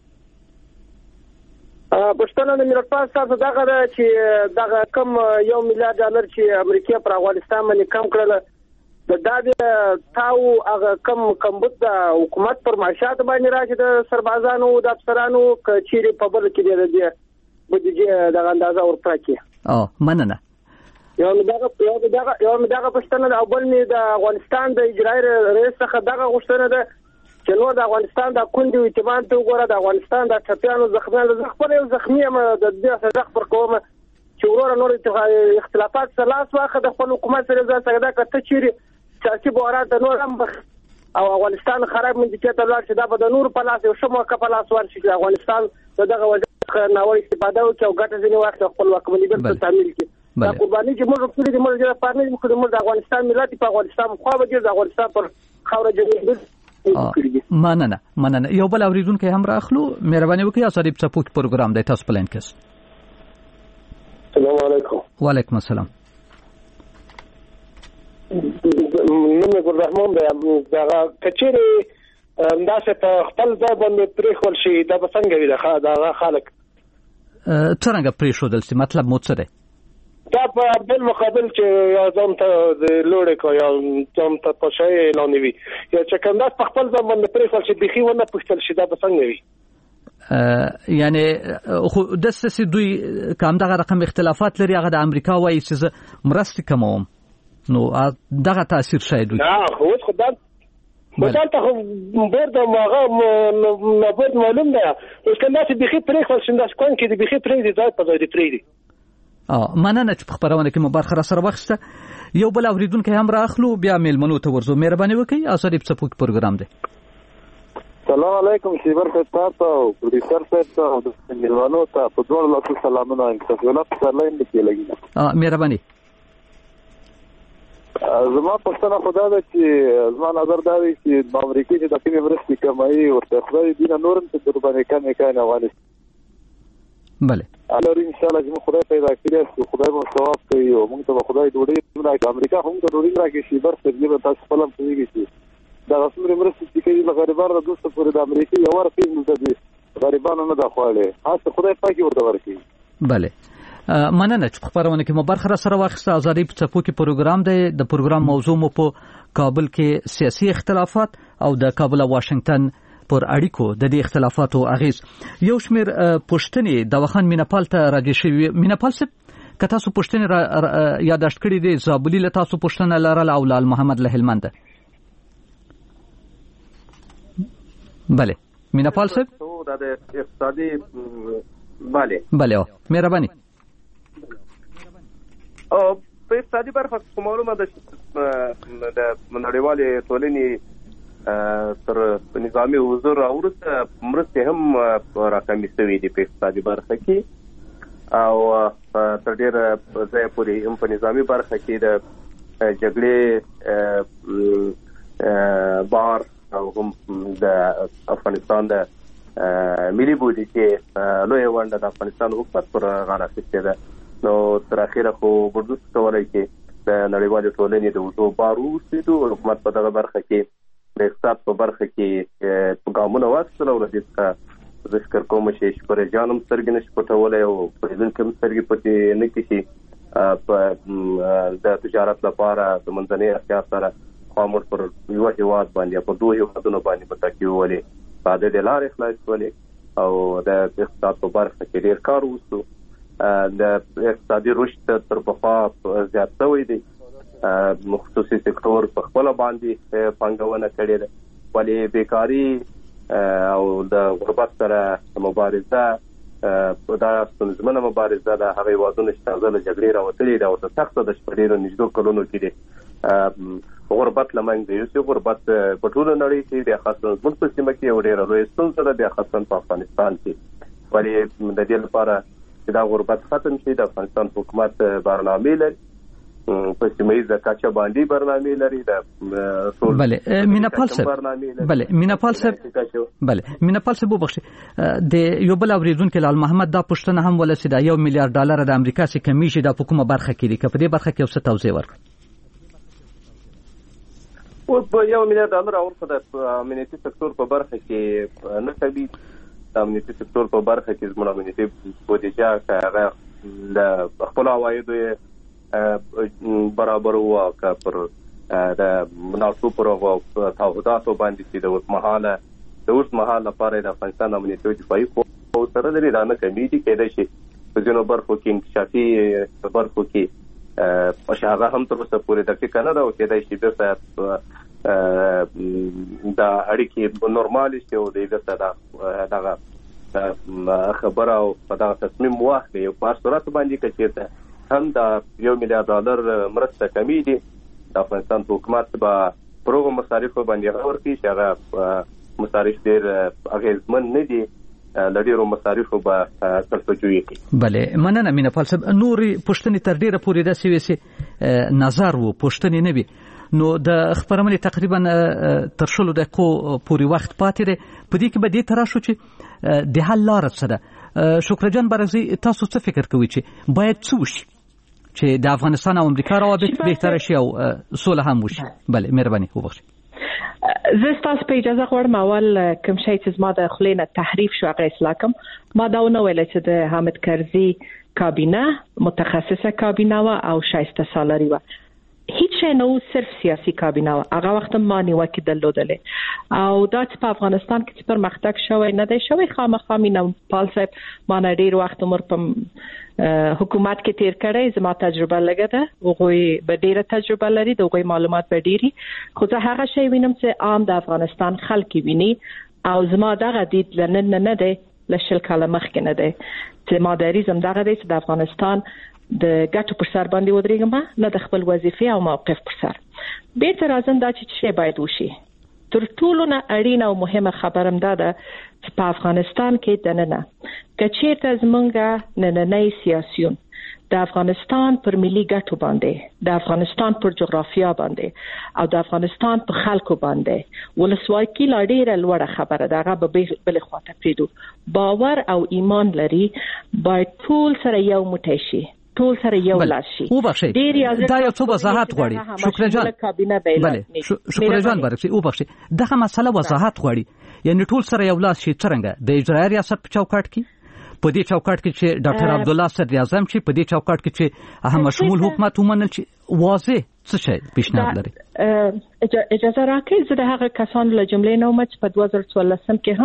پښتنه د ملت پاس تاسو دغه چې دغه کم یو میلیارډ ډالر چې امریکا پر افغانستان باندې کم کړل د دادې تاو هغه کم کمبود د حکومت پر معاشات باندې راځي د سربازانو د افسرانو کچيري په بل کې دی بودیجه د اندازه ورپاکي. او مننه. یو دغه یو دغه یو دغه پښتنه د اول می د افغانستان د اجرایي رئیس څخه دغه غوښتنه ده چې نو د افغانستان د کندې اعتماد ته وګوره د افغانستان د ټپیانو زخمیانو زخمه یو زخمی م د دې څخه پر کومه چې ورور نور اختلافات سره لاس واخه د خپل حکومت سره ځکه دا کته چیرې سیاسي بحران د نور هم او افغانستان خراب منځکه ته لاړ چې دا به د نور په لاس یو شمو په لاس ورشي افغانستان دغه وجه ناوړه استفاده وکړي او ګټه ځنی واخلي خپل واکمنۍ بل تعمیل کړي. دا قرباني چې موږ ټول دې موږ د پارلمان موږ د افغانستان ملت په افغانستان خو به د افغانستان پر خوره جوړېږي. مننه مننه. یو بل اوریدونکو هم راخلو، مهرباني وکړئ ازادي په څپو کې پروګرام دی، تاسو پلان کې. السلام علیکم. وعلیکم السلام. نن ګل رحمان دی دغه کچېری انداسه په خپل ځای باندې پریخول شي دا به څنګه وي دغه خلک څنګه پریښودل شي؟ مطلب مو څه دی؟ دا په بل مقابل چې یا ځم ته د لوړې کو یا ځم ته په شی اعلان وي یا چې کوم داس په خپل ځای باندې پریخول شي بخي ونه پښتل شي دا به څنګه وي؟ یعنی خو د سسي دوی کوم دغه رقم اختلافات لري هغه د امریکا وایي چې مرستې کوم نو دغه تاثیر شاید وي. نه خو خدای مثلا ته بیر د ماغه نبود معلوم ده اوس کنه چې بخي پریخول شي داس کوم کې د بخي پرې دي ځای په ځای دی پرې دي. اه مننه چې په خبرونه کې مو برخه را سره واخیسته. یو بل اوریدونکو هم راخلو بیا میلمنو ته ورزو، مهرباني وکړئ ازادي په څپو کې پروګرام دی. سلام علیکم شیبر صاحب ته او پروډوسر صاحب ته او د میلمنو ته په دوه لاسو سلامونه وایم. تاسو ولې په لاین کې لګی؟ اه مهرباني. زما پښتنه خدا ده چې زما نظر دا دی چې د امریکای د داخلي مرستې کمایي ورته خدای دینه نورم ته در باندې کمې کاین افغانستان. بله الله ان شاء الله چې خدای پیدا کړی او خدای مو ثواب کوي او موږ ته خدای ډوډۍ راکړي. امریکا هم د ډوډۍ راکړي شي بر څه به تاسو خپل هم پوهیږئ چې دا رسمي مرستې چې کوي د غریبانو د دوست پورې د امریکا یو ورته دي غریبانو نه د خواله خاص خدای پاکي ورته ورکړي. بله مننه چې خبرونه کې مو برخه را سره واخیسته. ازادي په څپو کې پروګرام دی. د پروګرام موضوع مو په کابل کې سیاسي اختلافات او د کابل او واشنگټن پر اړیکو د دې اختلافاتو اغیز. یو شمیر پښتنې د وخان مینپال ته راځي شوی. مینپال څه که تاسو پښتنې یاداشت کړی دی زابلی له تاسو پښتنه لرل او لال محمد له هلمند. بله مینپال څه د اقتصادي bale bale او مهرباني او په اقتصادي برخه کوم معلومه ده د نړیوالې ټولنې تر نظامي حضور وروسته مرستې هم راکمې شوې دي په اقتصادي برخه کې او تر ډېره ځایه پورې هم په نظامي برخه کې د جګړې بار او هم د افغانستان د ملي بودیجې لویه ونډه د افغانستان حکومت پر غاړه اخیستې ده نو تر اخره خو بردوس کولی چې د نړیوالې ټولنې د اوږدو بار واوسېدو حکومت په دغه برخه کې د اقتصاد په برخه کې ګامونه واخیستل او له دې څخه زه فکر کوم چې شپرجان هم سترګې نشي پټولی او پرېدونکي هم سترګې پټې نه کړي په د تجارت لپاره د منځنۍ اسیا سره خاموش پر یو هیواد باندې په دوه هیوادونو باندې په تکیه ولې بعد د لارې خلاص ولې او د اقتصاد په برخه کې ډېر کار وشو د اقتصادي رشد تر پخوا زیات شوی دی خصوصي سکتور په خپله باندې پانګونه کړې ده ولې بیکاري او د غربت سره مبارزه دا ستونزمنه مبارزه ده هغه هیوادونه چې تازه له جګړې راوتلي دي او څه سخته ده چې په ډېرو نږدې کلونو کې دي غربت لمنځه یوسي غربت په ټوله نړۍ کې بیا خاصه زموږ په سیمه کې یو ډېره لویه ستونزه ده بیا خاصه په افغانستان کې ولې د دې لپاره چې دا غربت ختم شي د افغانستان حکومت برنامې لري په سیمه ییزه کچه باندې برنامې لري د بله میناپال صاحب بله میناپال صاحب بله میناپال صاحب وبخښئ د یو بل اورېدونکي لال محمد دا پوښتنه هم ولسېده یو میلیارډ ډالر د امریکا څخه کمیږي دا په کومه برخه کې دي که په دې برخه کې یو څه توضیح ورکړئ یو میلیارډ ډالر اورخه د امنیتي سکتور په برخه کې نه کوي د امنیتي سکتور په برخه کې زموږ امنیتي بودیجه که هغه د خپلو عوایدو یې برابر وو او که پر د مناسبو پر هغو تعهداتو باندې چې د اوسمهاله د اوسمهال لپاره د افغانستان امنیتي او دفاعي قوو سره لري دا نه کمیږي کېدای شي په ځینو برخو کې انکشافي برخو کې چې هغه هم تر اوسه پورې دقیقه نه ده او کېدای شي بېرته دا اړیکې نورمالې شي او د بېرته دغه خبره او په دغه تصمیم واخلي او په هر صورت باندې که چېرته هم دا یو میلیارډ ډالر مرسته کمیږي د افغانستان حکومت به پر هغو مصارفو باندې غور کوي چې هغه مصارف ډېر اغېزمن نه دي له ډېرو مصارفو به ترسجوي کوي بله مننه میناپال صاحب نورې پوښتنې تر ډېره پورې داسې وې چې نظر و پوښتنې نه وي نو د خپرونې تقریبا تر شلو دقیقو پورې وخت پاتې دی په دې کې به دې ته راشو چې د حل لاره څه ده شکرجان برزي تاسو څه فکر کوئ چې باید څه وشي چې د افغانستان او امریکا روابط بهتره شي او سوله هم وشي بله مهرباني وبخښئ زه ستاسو په اجازه غواړم اول کوم شی چې زما د خولې نه تحریف شو هغه اصلاح کړم ما دا ونه ویل چې د حامد کرزي کابینه متخصصه کابینه وه او شایسته سالاري وه هیڅ شی نه صرف سیاسي کابینه وه هغه وخت ما نیوکې درلودلې او دا چې په افغانستان کې چې پرمختګ شوی نه دی شوی خامخا میناپال صاحب ما نه ډېر وخت عمر په حکومت کې تیر کړی زما تجربه لږه ده هغوی به ډېره تجربه لري د هغوی معلومات به ډېري خو زه هغه شی وینم چې عام د افغانستان خلک ویني او زما دغه دید له نن نه دی له شل کاله مخکې نه دی چې ما دریځ هم دغه دی چې د افغانستان د ګټو پر سر باندې ودرېږم نه د خپل وظیفې او موقف پر سر بیرته راځم دا چې څه باید وشي تر ټولو نه اړینه او مهمه خبره هم دا ده چې په افغانستان کې دننه که چېرته زمونږ نننی سیاسیون د افغانستان پر ملي ګټو باندې د افغانستان پر جغرافیا باندې او د افغانستان په خلکو باندې ولسواکي لا ډېره لوړه خبره ده هغه به بلې خواته پرېږدو باور او ایمان لري باید ټول سره یو موټی شي ټول سره یو لاس شي وبخښئ دا یو څه وضاحت غواړي شکرجان بله شکرجان برکسي وبخښئ دغه مسله وضاحت غواړي یعنی ټول سره یو لاس شي څرنګه د اجرایي ریاست په چوکاټ کې په دې چوکاټ کې چې ډاکټر عبدالله صدر اعظم چې په دې چوکاټ کې چې هم شمول حکومت ومنل چې واضح څه شی پیشنهاد لري اجازه راکړئ زه د هغه کسانو له جملې نه وم چې په دوه زره څوارلسم کې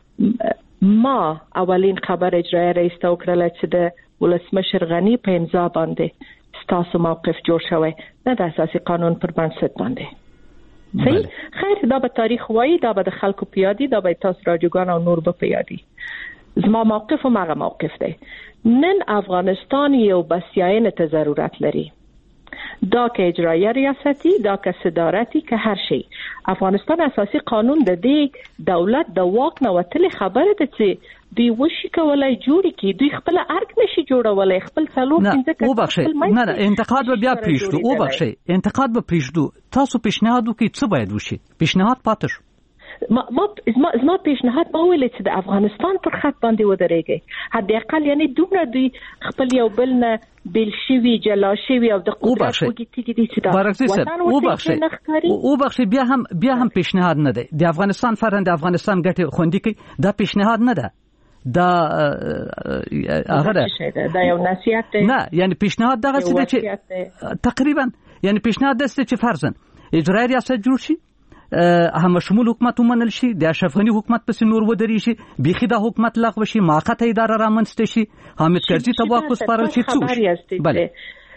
هم ما اولین خبر اجرایي رئیس ته وکړله چې د ولسمشر غني په امضا باندې ستاسو موقف جوړ شوی نه د اساسي قانون پر بنسټ باندې صحیح خیر دا به تاریخ وایي دا به د خلکو په یادي دا به تاسو راډیوګان او نور به په یادي زما موقف هم هغه موقف دی نن افغانستان یو بسیاینه ته ضرورت لري دا که اجرایه ریاستی، دا که صدارتی، که هر شی. افغانستان اساسي قانون د دې دولت د واک نه وتلې خبره ده چې دوی وشي کولای جوړ کی، دوی خپل ارګ نشي جوړولای، خپل څلور پنځه کسان. او بخښي نه نه انتقاد به بیا پریږدو، او بخښي انتقاد به پریږدو. تاسو پیشنهاد وکړئ څه باید وشي؟ پیشنهاد پاتې شو. ما ما زما پیشنهاد ما ویل چې د افغانستان پر خط باندې ودرېږي، حداقل یعنی دومره دوی خپل یو بل نه بیل شوي، جلا شوي او د قدرت وګټي دي چې دا وطن او بخښي بیا هم بیا هم پیشنهاد نه دی. د افغانستان فرهنګ د افغانستان ګټې خوندي کوي، دا پیشنهاد نه ده، دا هغه ده، دا یو نصیحت دی. نه یعنی پیشنهاد دغه څه دی چې تقریبا یعنی پیشنهاد دسته چې فرضاً اجرایي ریاست جوړ شي، هم شمول حکومت ومنل شي، د اشرف غني حکومت پس نور ودرې شي، بيخي دا حکومت لغوه شي، موقته اداره رامنځته شي، حامد کرزي ته واک وسپارل شي. څه بله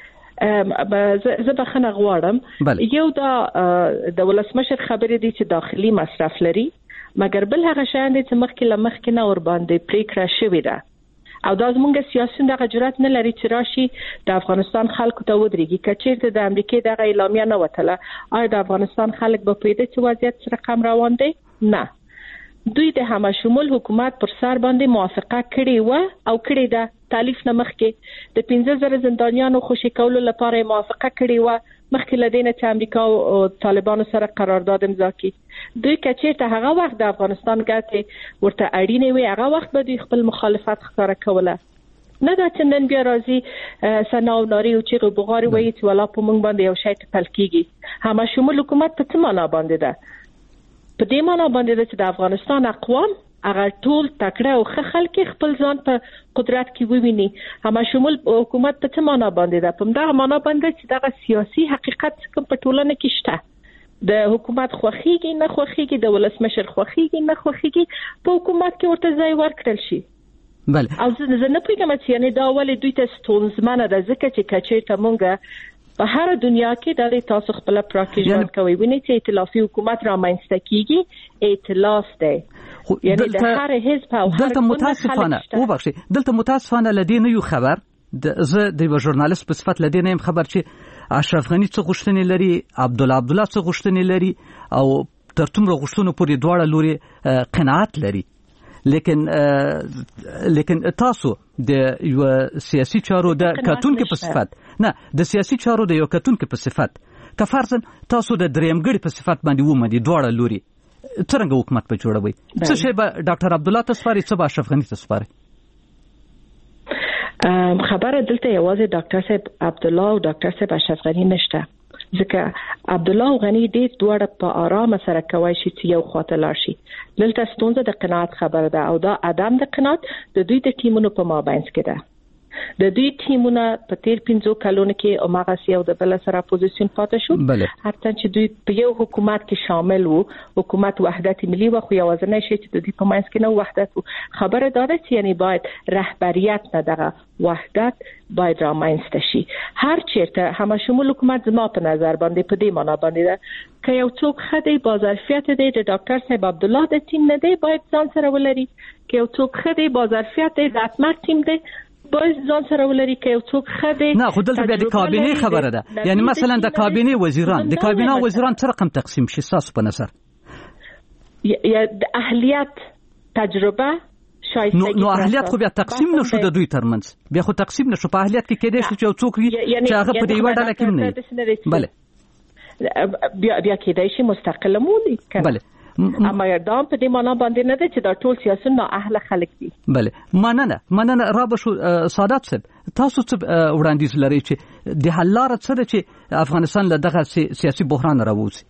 زه بخنه غواړم، یو دا د ولسمشر خبرې دي چې داخلي مصرف لري، مګر بل هغه شان دي چې مخکې لمخکې نه ور باندې پریکړه شوې ده، او دا زمونږ سیاسيون دغه جرأت نه لري چې راشي د افغانستان خلکو ته ودرېږي. کچېرته د امریکای دغه اعلامیه نه وتله، آیا د افغانستان خلک به پیدا چې وضعیت سره کم روان دی؟ نه. دوی د همشمول حکومت پر سر باندې موافقه کړې و او کړې ده، تالیف نه مخکې د پنځه زره زندانیانو خوشي کولو لپاره موافقه کړې و، مخکې لدینه چې امریکا او طالبانو سره قرارداد امضا کړي. دوی کچېرته هغه وخت د افغانستان ګټې ورته اړینې وي، هغه وخت به دوی خپل مخالفت ښکاره کوله. نه دا چې نن بیا راځي ثنا او نارې او چیغې بغارې وایي چې ولا په موږ باندې یو شی ټپل کېږي. همشمول حکومت په څه معنا باندې ده؟ په دې معنا باندې ده چې د افغانستان اقوام هغه ټول تکړه او ښه خلک خپل ځان په قدرت کې وویني. همشمول حکومت په څه معنا باندې ده؟ په دغه معنا باندې چې دغه سیاسي حقیقت کوم په ټولنه کې شته، د حکومت خوخيږي نه خوخيږي، د ولسمشر خوخيږي نه خوخيږي، په حکومت کې ورته ځای ورکړل شي. بله او زه نه پوهیږم چې یعنی دا ولې دوی ته ستونزمنه ده، ځکه چې کچېرته مونږ په هر دنیا کې د تاسو خپل پراکټیس ژوند کوي، ویني چې ائتلافي حکومت رامنځته کیږي، ائتلاف دی، یعنی د هر حزب او هر دلته متاسفانه او بخشي دلته متاسفانه لدی نه یو خبر، زه د یو ژورنالیست په صفت لدی نه خبر چې اشرف غني څه غوښتنې لري، عبدالله عبدالله څه غوښتنې لري، او تر څومره غوښتنو پورې دواړه لوري قناعت لري. لیکن لیکن تاسو د یو سیاسي چارو د کتونکو په صفت نه د سیاسي چارو د یو کتونکو په صفت که فرضاً تاسو د دریمګړي په صفت باندې ومني دواړه لوري څنګه حکومت په جوړوي؟ څه شی به ډاکټر عبدالله تسفاری، څه به اشرف غني تسفاری؟ خبره دلته یوازې ډاکټر صاحب عبدالله او ډاکټر صاحب اشرف غني نشته، ځکه عبدالله غني ډېر دواړه په آرامه سره کوي چې یو خواته لاړ شي. دلته ستونزه د قناعت خبره ده، او دا عدم د قناعت د دوی د ټیمونو په مابینځ کې ده. د دوی ټیمونه په تیر پنځو کلونو کې اومغه یو د بل سره اپوزیشن پاتې شو، حتی چې دوی په یو حکومت کې شامل وو، حکومت وحدت ملي و، خو یوازینی شی چې د دوی په منځ کې نه وحدت وو. خبره دا ده چې یعنی باید رهبریت نه دغه وحدت باید رامنځته شي. هر چیرته همشمول حکومت زما په نظر باندې په دې معنا باندې ده که یو څوک خدای بازارفیت دی د ډاکټر صاحب عبدالله د ټیم نه دی باید ځان سره ولري، که یو څوک خدای بازارفیت دی د اتمر ټیم دی باید ځان سره ولري، که یو څوک خدای نه خو دلته بیا د کابینه خبره ده، یعنی مثلا د کابینه وزیران د کابینه وزیران څه رقم تقسیم شي تاسو په نظر؟ یا د اهلیت تجربه شایستګي نو اهلیت خو بیا تقسیم نشو د دوی ترمنځ، بیا خو تقسیم نشو په اهلیت کې کېدای شي چې یو څوک چې هغه په دې وړاندې کې نه بله بیا بیا کېدای شي مستقله مولي بله اما یادام په دې معنا باندې نه ده چې دا ټول سیاسيون نه اهل خلک دي. بله مننه مننه رابشو سادات صاحب، تاسو څه وړاندیز لرئ چې د حل لاره څه ده چې افغانستان له دغه سیاسي بحران راووځي؟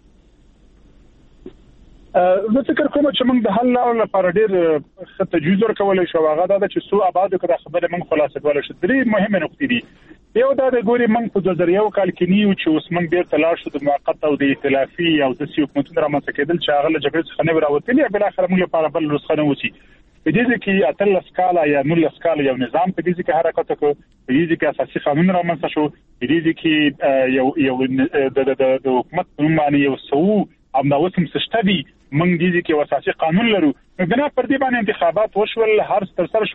زه فکر کوم چې موږ د حل لارو لپاره ډېر ښه تجویز ورکولی شو، هغه دا ده چې څو ابعادو کې دا خبره موږ خلاصه کولی شو. درې مهمې نقطې دي. یو دا د ګوري موږ په دوه زره یو کال کې نیو چې اوس موږ بیرته لاړ شو د موقت او د ائتلافي او د سیاسي حکومتونو رامنځته کېدل چې هغه له جګړې څخه نه راوتلي، بل اخر موږ لپاره بل نسخه نه وسی. په دې کې اتلس کاله یا نولس کاله یو نظام په دې کې حرکت وکړ، په دې کې اساسي قانون رامنځته شو، په دې کې یو یو د د حکومت په معنی یو سو امدا وسم سشتبي موږ دې کې اساسي قانون لرو. بنا پر دې باندې انتخابات وشول، هر تر سره شول،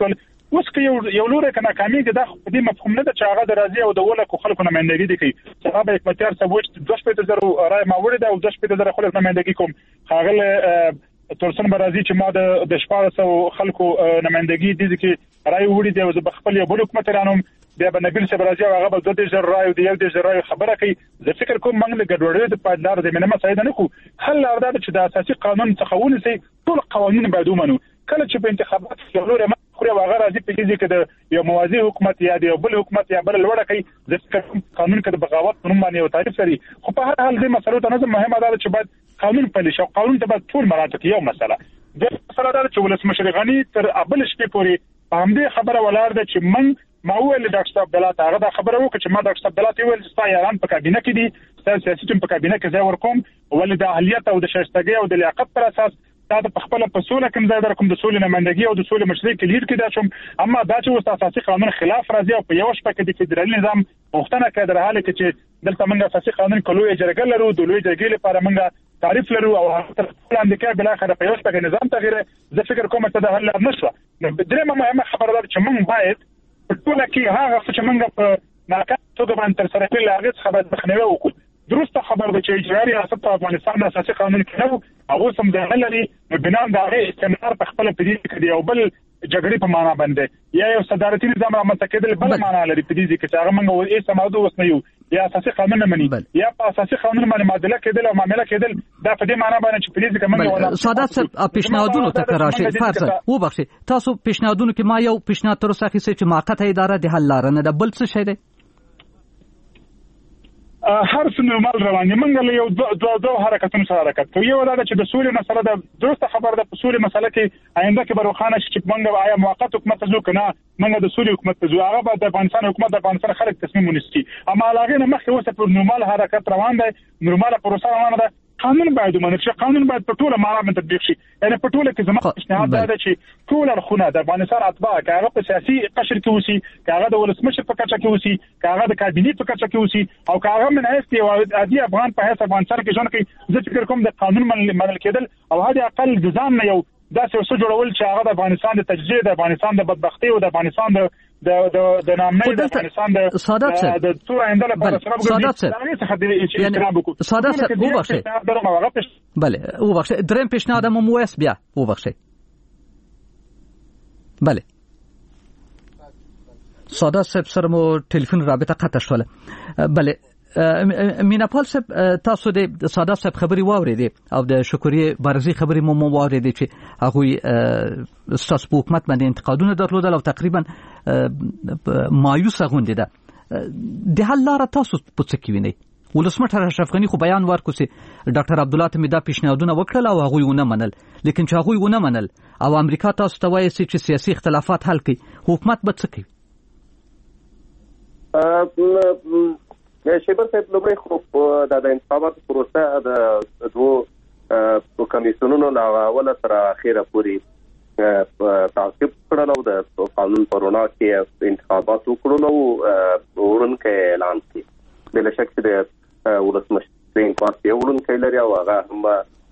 اوس که یو یو لوري کنه کامیږي دا په دې مفهوم نه ده چې هغه د راځي او د ولکو خلکو نمائندګي دي کوي صاحب حکمتیار صاحب چې دوه شپږ زره رای ماوړي ده او دوه شپږ زره خلک نمائندګي کوم هغه ترڅن برازي چې ما د د شپږ سوه خلکو نمائندګي دي چې رای وړي دی او د خپل یو بل حکومت رانوم بیا به نبیل صاحب راځي هغه به دوه زره رای او د یو زره رای خبره کوي زه فکر کوم موږ له ګډوډۍ د پادلار د مننه مسایده نه کو حل لار ده چې د اساسي قانون څخه ونیسي ټول قوانين باید ومنو کله چې په انتخابات کې لوري ما خو هغه راځي په دې کې د یو موازی حکومت یا د یو بل حکومت یا بل لوړه کوي د قانون کې د بغاوت په نوم باندې یو تعریف لري خو په هر حال دې مسلو ته نظم مهمه ده چې باید قانون پلي شي قانون ته باید ټول مراعات یو مسله د مسله ده چې ولسمشر غنی تر ابل شپې پورې په همدې خبره ولاړ ده چې من ما ویل ډاکټر صاحب دلته هغه دا خبره وکړه چې ما ډاکټر صاحب دلته ویل چې یاران په کابینه کې دي ستاسو سیاسي ټیم په کابینه کې ځای ورکوم ولې د اهلیت او د شایستګۍ او د لیاقت پر اساس دا د خپل په سوله کې ځای درکوم د سولې نمائندګي او د سولې مشرۍ کې لید کې دا شوم اما دا چې وستا اساسي قانون خلاف راځي او په یو شپه کې د فدرالي نظام پښتنه کې در حاله کې چې دلته موږ اساسي قانون کلوې جرګه لرو د لوی جرګې لپاره موږ تعریف لرو او تر لاندې کې بل اخر په یو شپه کې نظام تغییر زه فکر کوم چې دا حل نشو درېمه مهمه خبره ده چې موږ باید په ټول کې هغه چې موږ په ناکام توګه باندې تر سره کړل هغه څه خبره مخنیوي وکړو درسته خبر ده چې اجرایي ریاست په افغانستان د اساسي قانون کې نو هغه سم د غلري بنا د هغه استمرار په خپل پدې کې دی او بل جګړې په معنا باندې یا یو صدارتي نظام رامنځته کېدل بل معنا لري په دې کې چې هغه موږ یې سماوو وسنه یو یا اساسي قانون نه مني یا په اساسي قانون باندې معادله کېدل او معاملې کېدل دا په دې معنا باندې چې په دې کې موږ سادات صاحب پیشنهادونو ته راشي فرض وبخښي تاسو پیشنهادونو کې ما یو پیشنهاد تر اوسه کې چې موقته اداره د حل لار نه ده بل څه شي دی هر څه نورمال روان دي موږ له یو دوه دوه حرکتونو سره حرکت کوو یو دا چې د سولې مسله ده درسته خبر ده په سولې مسله کې آینده کې به روښانه شي چې موږ آیا موقت حکومت ته ځو کنه موږ د سولې حکومت ته ځو هغه به د افغانستان حکومت د افغانستان خلک تصمیم ونیسي اما هغه نه مخکې اوسه په نورمال حرکت روان دی نورمال پروسه روانه ده قانون باید ومنل شي قانون باید په ټوله معنا باندې تطبیق شي یعنی په ټوله کې زموږ پیشنهاد دا ده چې ټول اړخونه د افغانستان اتباع کاغه په سیاسي قشر کې وسی کاغه د ولسمشر په کچه کې وسی کاغه د کابینې په کچه کې وسی او کاغه من هیڅ یو عادي افغان په هیڅ افغانستان کې ژوند کوي زه فکر کوم د قانون منل کېدل او هدا اقل د ځان نه یو دا څه جوړول چې هغه د افغانستان د تجزیه د افغانستان د بدبختی او د افغانستان د د د د نامنۍ د افغانستان د سادات صاحب د تور آینده لپاره سبب ګرځي یعنی سادات صاحب وبخښئ بله وبخښئ دریم پیشنهاد مو موس بیا وبخښئ بله سادات صاحب سره مو ټلیفون رابطه قطع شوله بله میناپال صاحب تاسو د سادات صاحب خبري واورېدې او د شکرې بارزي خبري مو مو واورېدې چې هغه ستاسو په حکومت باندې انتقادونه درلودل او تقریبا مایوس غونډه ده د حل لار تاسو په څه کې وینئ ولسمشر اشرف غنی خو بیان ورکړ چې ډاکټر عبدالله ته دا پیشنهادونه وکړل او هغه ونه منل لیکن چې هغه ونه منل او امریکا تاسو ته وایي چې سیاسي اختلافات حل کړي حکومت به څه کوي شیبر صاحب لومړی خو د انتخاباتو پروسه د دوه کمیسیونونو لا ولا تر اخیره پورې تعقیب کړل او د قانون پر وړاندې کې انتخابات وکړل او ورونکو اعلان کړ بل شک د ولسمشر پارټي ورونکو لري او هغه هم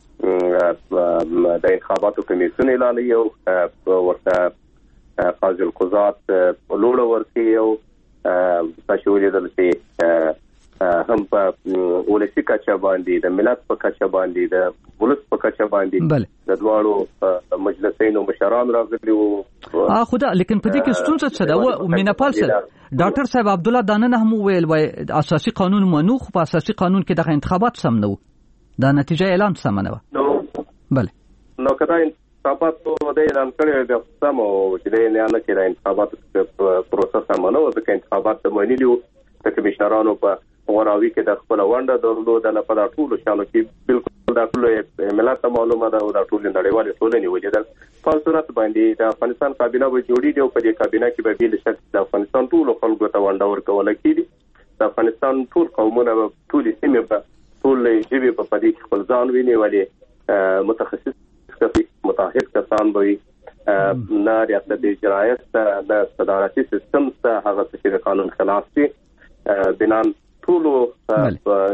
د انتخاباتو کمیسیون اعلان یو ورته قاضي القضات لوړ ورکی او تاسو ولې دلته هم په ولسی کچا باندې د ملت په کچا باندې د ولس په کچا باندې د دواړو مجلسینو مشران راغلي وو اه خدا لیکن په دې کې ستونزه څه ده او میناپال سره ډاکټر صاحب عبدالله دانه هم ویل وای اساسي قانون منو خو په اساسي قانون کې د انتخابات سم نه و دا نتیجه اعلان سم نه و بله نو کدا انتخابات د اعلان کړي د سم او چې د اعلان کړي د انتخابات پروسه سم نه و ځکه انتخابات د منلو د کمشنرانو په وراوي کې د خپل ونده درلود د په ټولو شانو کې بالکل د ټولو ملت معلومه ده او د ټولو نړیوالې ټولنې ولیدل په صورت باندې د افغانستان کابینه به جوړیږي او په دې کابینه کې به بل شک د افغانستان ټولو خلکو ته ونده ورکول کېږي د افغانستان ټول قومونه ټول سیمې په ټول ژبې په پدې کې خپل ځان ویني ولې متخصص کفي متحد کسان به نه ریاست اجرایت د صدارتي سیستم ته هغه چې د قانون خلاف دي بنان ټولو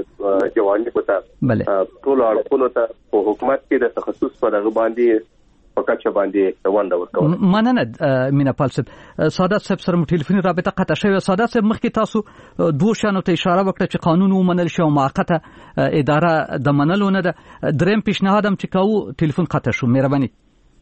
جوانب ته ټولو اړخونو ته په حکومت کې د تخصص پر غو باندې په کچه باندې ونډه ورکول. مننه مینا پال صاحب. سادات صاحب سره ټلیفوني رابطه قطع شوه. سادات صاحب مخکې تاسو دوه شانو ته اشاره وکړه چې قانون ومنل شو او موقته اداره د منلو نه ده. دریم پیشنهاد هم چې کاوه ټلیفون قطع شو. مهرباني.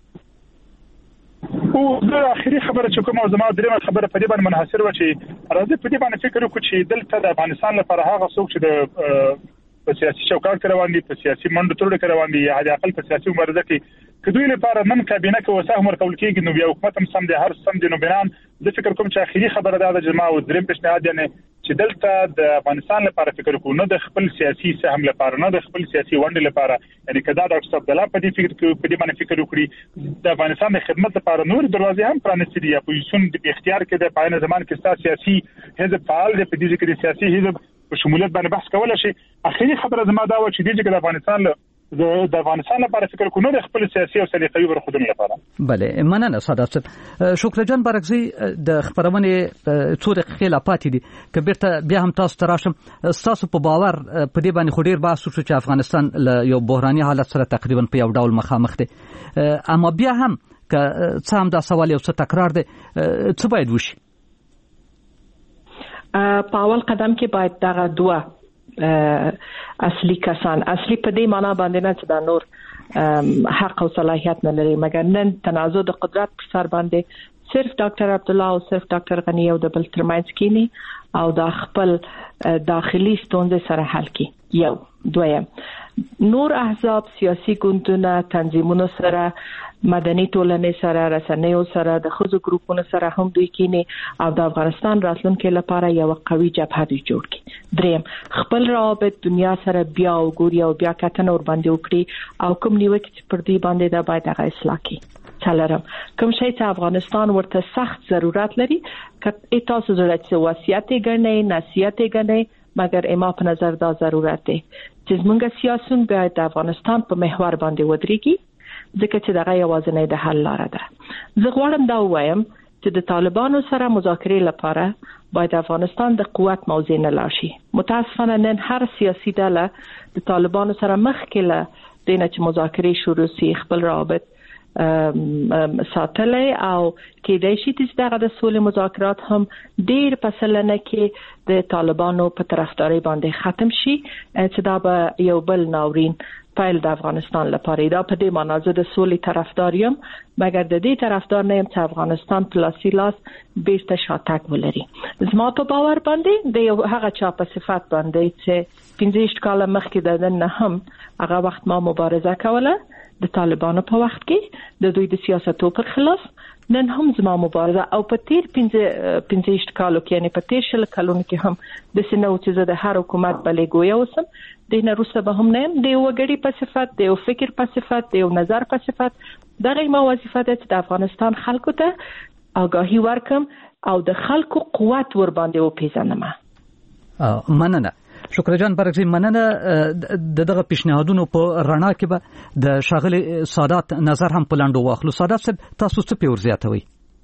او د اخیری خبره چې کومه زما درېمه خبره په دې باندې منحصر و چې راځي په دې باندې فکر وکړو چې دلته د افغانستان لپاره هغه څوک چې د په سیاسي چوکاټ کې روان دي، په سیاسي منډو ترړو کې روان دي، یا د خپل په سیاسي مبارزه کې کدوې لپاره نن کابینه کې وسه هم ورکول کېږي، نو بیا حکومت هم سم دي، هر سم دي. نو بنان د فکر کوم چې اخیری خبره دا د جماع او دریم پیشنهاد یعنی چې دلته د افغانستان لپاره فکر وکړو، نه د خپل سیاسي سهم لپاره، نه د خپل سیاسي ونډې لپاره. یعنی کدا ډاکټر عبد الله په دې فکر کې په دې باندې فکر وکړي د افغانستان د خدمت لپاره نور دروازې هم پرانستې دي، اپوزیشن د اختیار کې د پاینه زمان کې سیاسي حزب فعال دی، په دې کې د سیاسي حزب په شمولیت باندې بحث کولای شي. اخیری خبره زما دا و چې دې چې د افغانستان له د افغانستان لپاره فکر کو نه د خپل سیاسي او سلیقوي برخودنې لپاره. بله مننه سادات صاحب. شکر جان برکزي د خبرونه څو دقیقې لا پاتې دي که بیرته بیا هم تاسو تراشم. تاسو په باور په دې باندې خو ډیر بحث وشو چې افغانستان له یو بحراني حالت سره تقریبا په یو ډول مخامخ دی، اما بیا هم که څه هم دا سوال یو څه تکرار دی، څه باید وشي؟ په اول قدم کې باید دغه دوه اصلي کسان، اصلي په دې معنا باندې نه چې دا نور حق او صلاحیت نه لري، مګر نن تنازع د قدرت پر سر باندې صرف ډاکټر عبد الله او صرف ډاکټر غنی او د بل ترمنځ کینی او د خپل داخلي ستونزې سره حل کی. یو دویم نور احزاب، سیاسي ګوندونه، تنظیمونو سره، مدني ټولنې سره، رسنیو سره، د ښځو ګروپونو سره هم دوی کینی او د افغانستان راتلونکي لپاره یو قوي جبهه دوی جوړ کړي. دریم خپل روابط دنیا سره بیا وګوري او بیا کتنه ور باندې وکړي او کوم نیوکه چې پر دې باندې دا باید هغه اصلاح کړي. څلورم کوم شی چې افغانستان ورته سخت ضرورت لري، که تاسو ضرورت وصیت غنئ، نصیحت غنئ، مګر اما په نظر دا ضرورت دی چې زموږ سیاسيون باید د افغانستان په محور باندې ودرېږي، ځکه چې دغه یوازینی د حل لاره ده. زه غواړم دا ووایم چې د طالبانو سره مذاکرې لپاره باید افغانستان د قوت موضوع نه لاړ شي. متاسفانه نن هر سیاسي ډله د طالبانو سره مخکې له دې نه چې مذاکرې شروع شي خپل روابط ساتلای او کېدای شي چې دغه د سولې مذاکرات هم ډیر پسلنه کې د طالبانو په طرفداري باندې ختم شي، چې دا به یو بل ناورین پیل د افغانستان لپاره. دا په دې معنی زه د سولې طرفدار یم، مګر د دې طرفدار نه یم چې افغانستان په لاسي لاس بیرته شاتګ ولري. زما په باور باندې د یو هغه چا په صفات باندې چې پنځه کاله مخکې د نن هم هغه وخت ما مبارزه کوله د طالبانو په وخت کې د دوی د سیاستو پر خلاف، نن هم زما مبارزه او په تیر پنځه پنځه کالو کې یعنی په تیر شل کلونو کې هم د سينو چې د هر حکومت بلې ګویا وسم د نه روسه به هم نه د وګړي په صفت، د فکر په صفت، د نظر په صفت. دغه ما وظیفه ده چې د افغانستان خلکو ته آگاهی ورکم او د خلکو قوت ور باندې وپیژنم. مننه شکر جان برکزي. مننه د دغه پیشنهادونو په رڼا کې به د شاغلي سادات نظر هم پلاندو واخلو. سادات صاحب تاسو څه پیور زیاتوي؟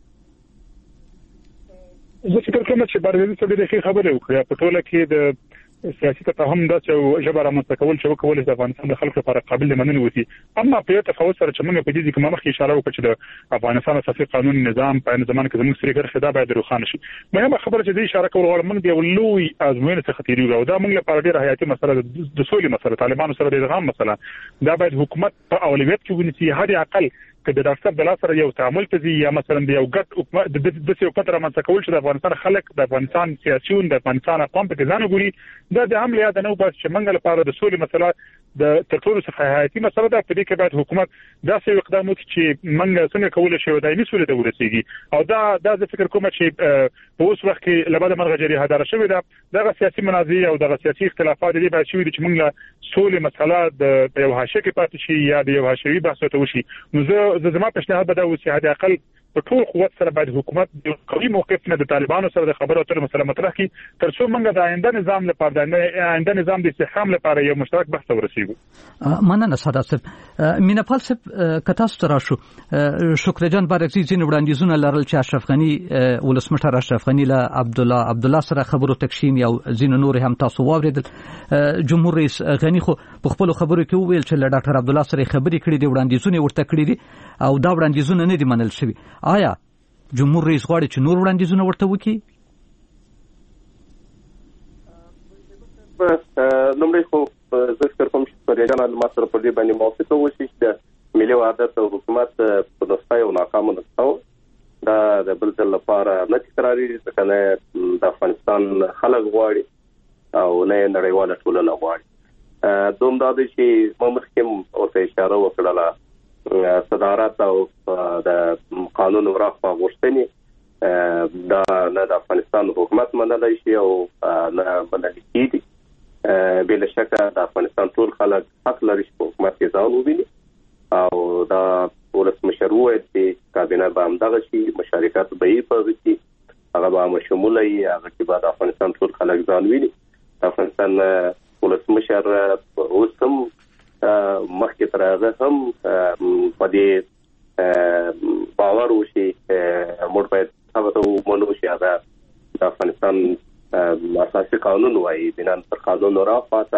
زه فکر کوم چې برګزي څه د خبرې وکړه په ټوله کې د سیاسي تفاهم دا چې جبر رامنځته کول چې وکول د افغانستان د خلکو لپاره قابل مننه وتی، اما په تفاوت سره چې موږ په دې کې مخکې اشاره وکړه چې د افغانستان اساسي قانون نظام په ان زمان کې زموږ سره ګرځي دا باید روښانه شي. مهمه خبره چې دې اشاره کول غواړم موږ د یو لوی ازموینې څخه تیریږو او دا موږ لپاره ډېر حیاتي مسله د سولې مسله، طالبانو سره د ادغام مسله، دا باید حکومت په اولویت کې ونیسي. هر اقل که د ډاکټر بلا سره یو تعامل تزي یا مثلا د یو ګډ د د یو قطر رامنځته کول چې د افغانستان خلک، د افغانستان سیاسيون، د افغانستان قوم په ځان وګوري، دا د عمل یاد نه وبس چې منګل لپاره د سولې مسله د ترټولو څخه حیاتي مسله ده. په دې کې باید حکومت داسې اقدام وکړي چې منګل څنګه کولای شي د دایمي سولې ته ورسیږي او دا دا د فکر کوم چې په اوس وخت کې لباده مرغه جری هدار شوی ده. دغه سیاسي منازعه او دغه سیاسي اختلافات دي باید شوی چې منګل سولې مسله د یو حاشیه کې پاتې شي یا د یو حاشیوي بحث ته وشي. نو زه زما پیشنهاد به دا و چې حد اقل په ټول قوت سره باید حکومت د قوي موقف نه د طالبانو سره د خبرو اترو مسله مطرح کړي تر څو موږ د آینده نظام لپاره د آینده نظام د استحکام لپاره یو مشترک بحث ورسېږو. مننه ساده صاحب. میناپال صاحب کتا سترا شو شکر جان بارکزي ځین وړاندیزونه لرل چې اشرف غنی ولسمشر اشرف غنی له عبد الله عبد الله سره خبرو تکشین یا ځین نور هم تاسو واوریدل. جمهور رئیس غنی خو په خپل خبرو کې ویل چې له ډاکټر عبد الله سره خبرې کړې دي وړاندیزونه ورته کړې دي او دا وړاندیزونه نه دي منل شوي. آیا جمهور رئیس غواړي چې نور وړاندیزونه ورته وکړي؟ لومړی خو زه فکر کوم چې پرېجان له ماسره په دې باندې موافقه وشي چې د ملي وحدت او حکومت په دوستۍ او ناکامو نسخو دا د بل ځل لپاره نه تکرارېږي ځکه نه د افغانستان خلک غواړي او نه نړیواله ټولنه غواړي. دوم دا دی چې ما مخکې ورته اشاره وکړله صدارت او د قانون ورغ غوښتنې دا نه د افغانستان حکومت منلی شي او نه منل کېږي. بلا شکه د افغانستان ټول خلک حق لري چې په حکومت کې ځان وویني او دا ولسمشر وویل چې کابینه به همدغه شي مشارکت به یې په هغه کې هغه به عامشموله وي هغه کې به د افغانستان ټول خلک ځان ویني. د افغانستان ولسمشر اوس هم مخکې تر هغه هم په دې باور وشي موږ باید هغه ته ومنو چې هغه د افغانستان اساسي قانون وایي بنا پر قانون راپاته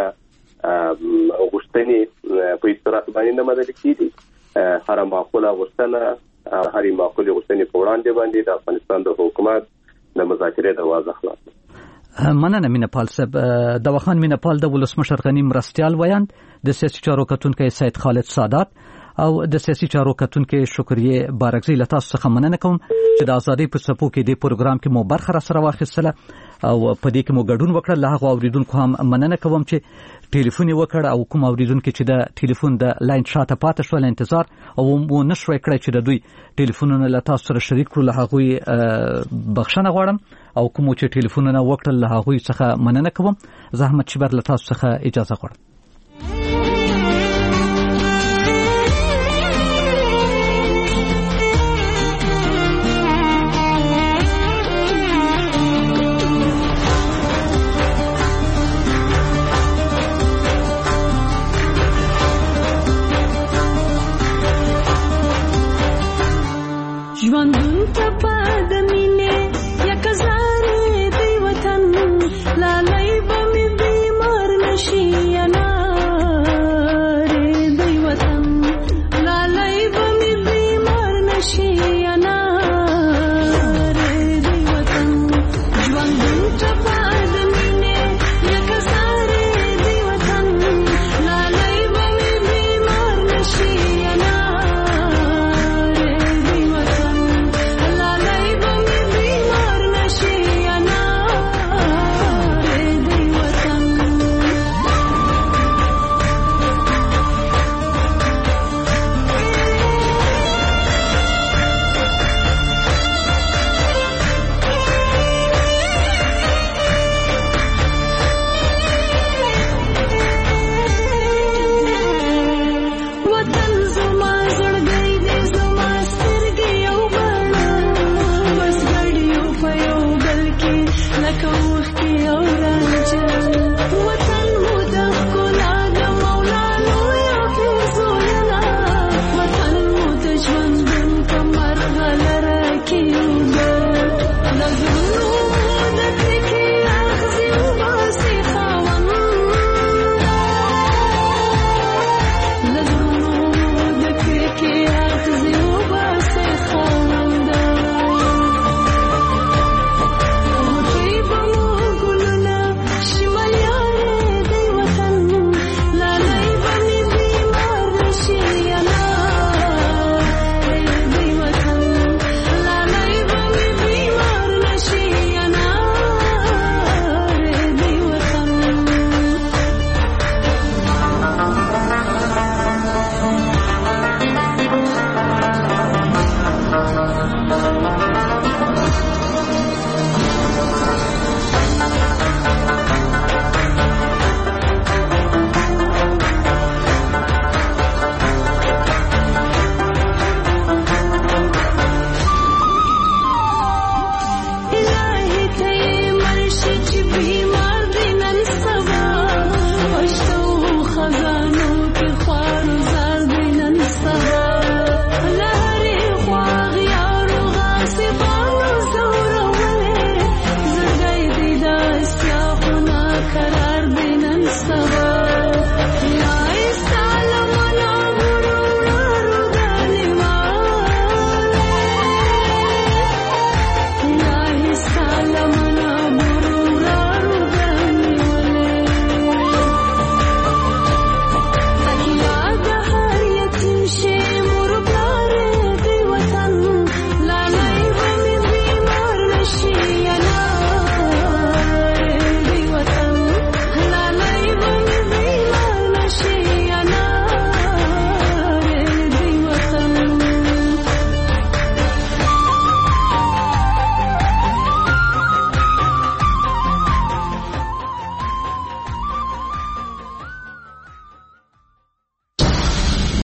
غوښتنې په صورت باندې نه منل کېږي. هر معقوله غوښتنه هر معقوله غوښتنې په وړاندې باندې د افغانستان د حکومت د مذاکرې دروازه خلاصه. مننه میناپال صاحب. د وخان میناپال د ولسمشر غنی مرستیال ویاند د سیاسي چارو کتونکي سید خالد سادات او د سیاسي چارو کتونکي شکریه بارکزي له تاسو څخه مننه کوم چې د ازادي په څپو کې د پروګرام کې مو برخه را سره واخیستله او په دې کې مو ګډون وکړل. له هغه اوریدونکو هم مننه کوم چې ټلیفون وکړ او کوم اوریدونکو چې د ټلیفون د لاین شاته پاتې شو انتظار او مو نشوي کړی چې د دوی ټلیفونونه له تاسو سره شریک کړو. له هغه بخښنه غواړم او کوم چې ټلیفونونه وکړل له هغه څخه مننه کوم. زحمت شبر له تاسو څخه اجازه غواړم.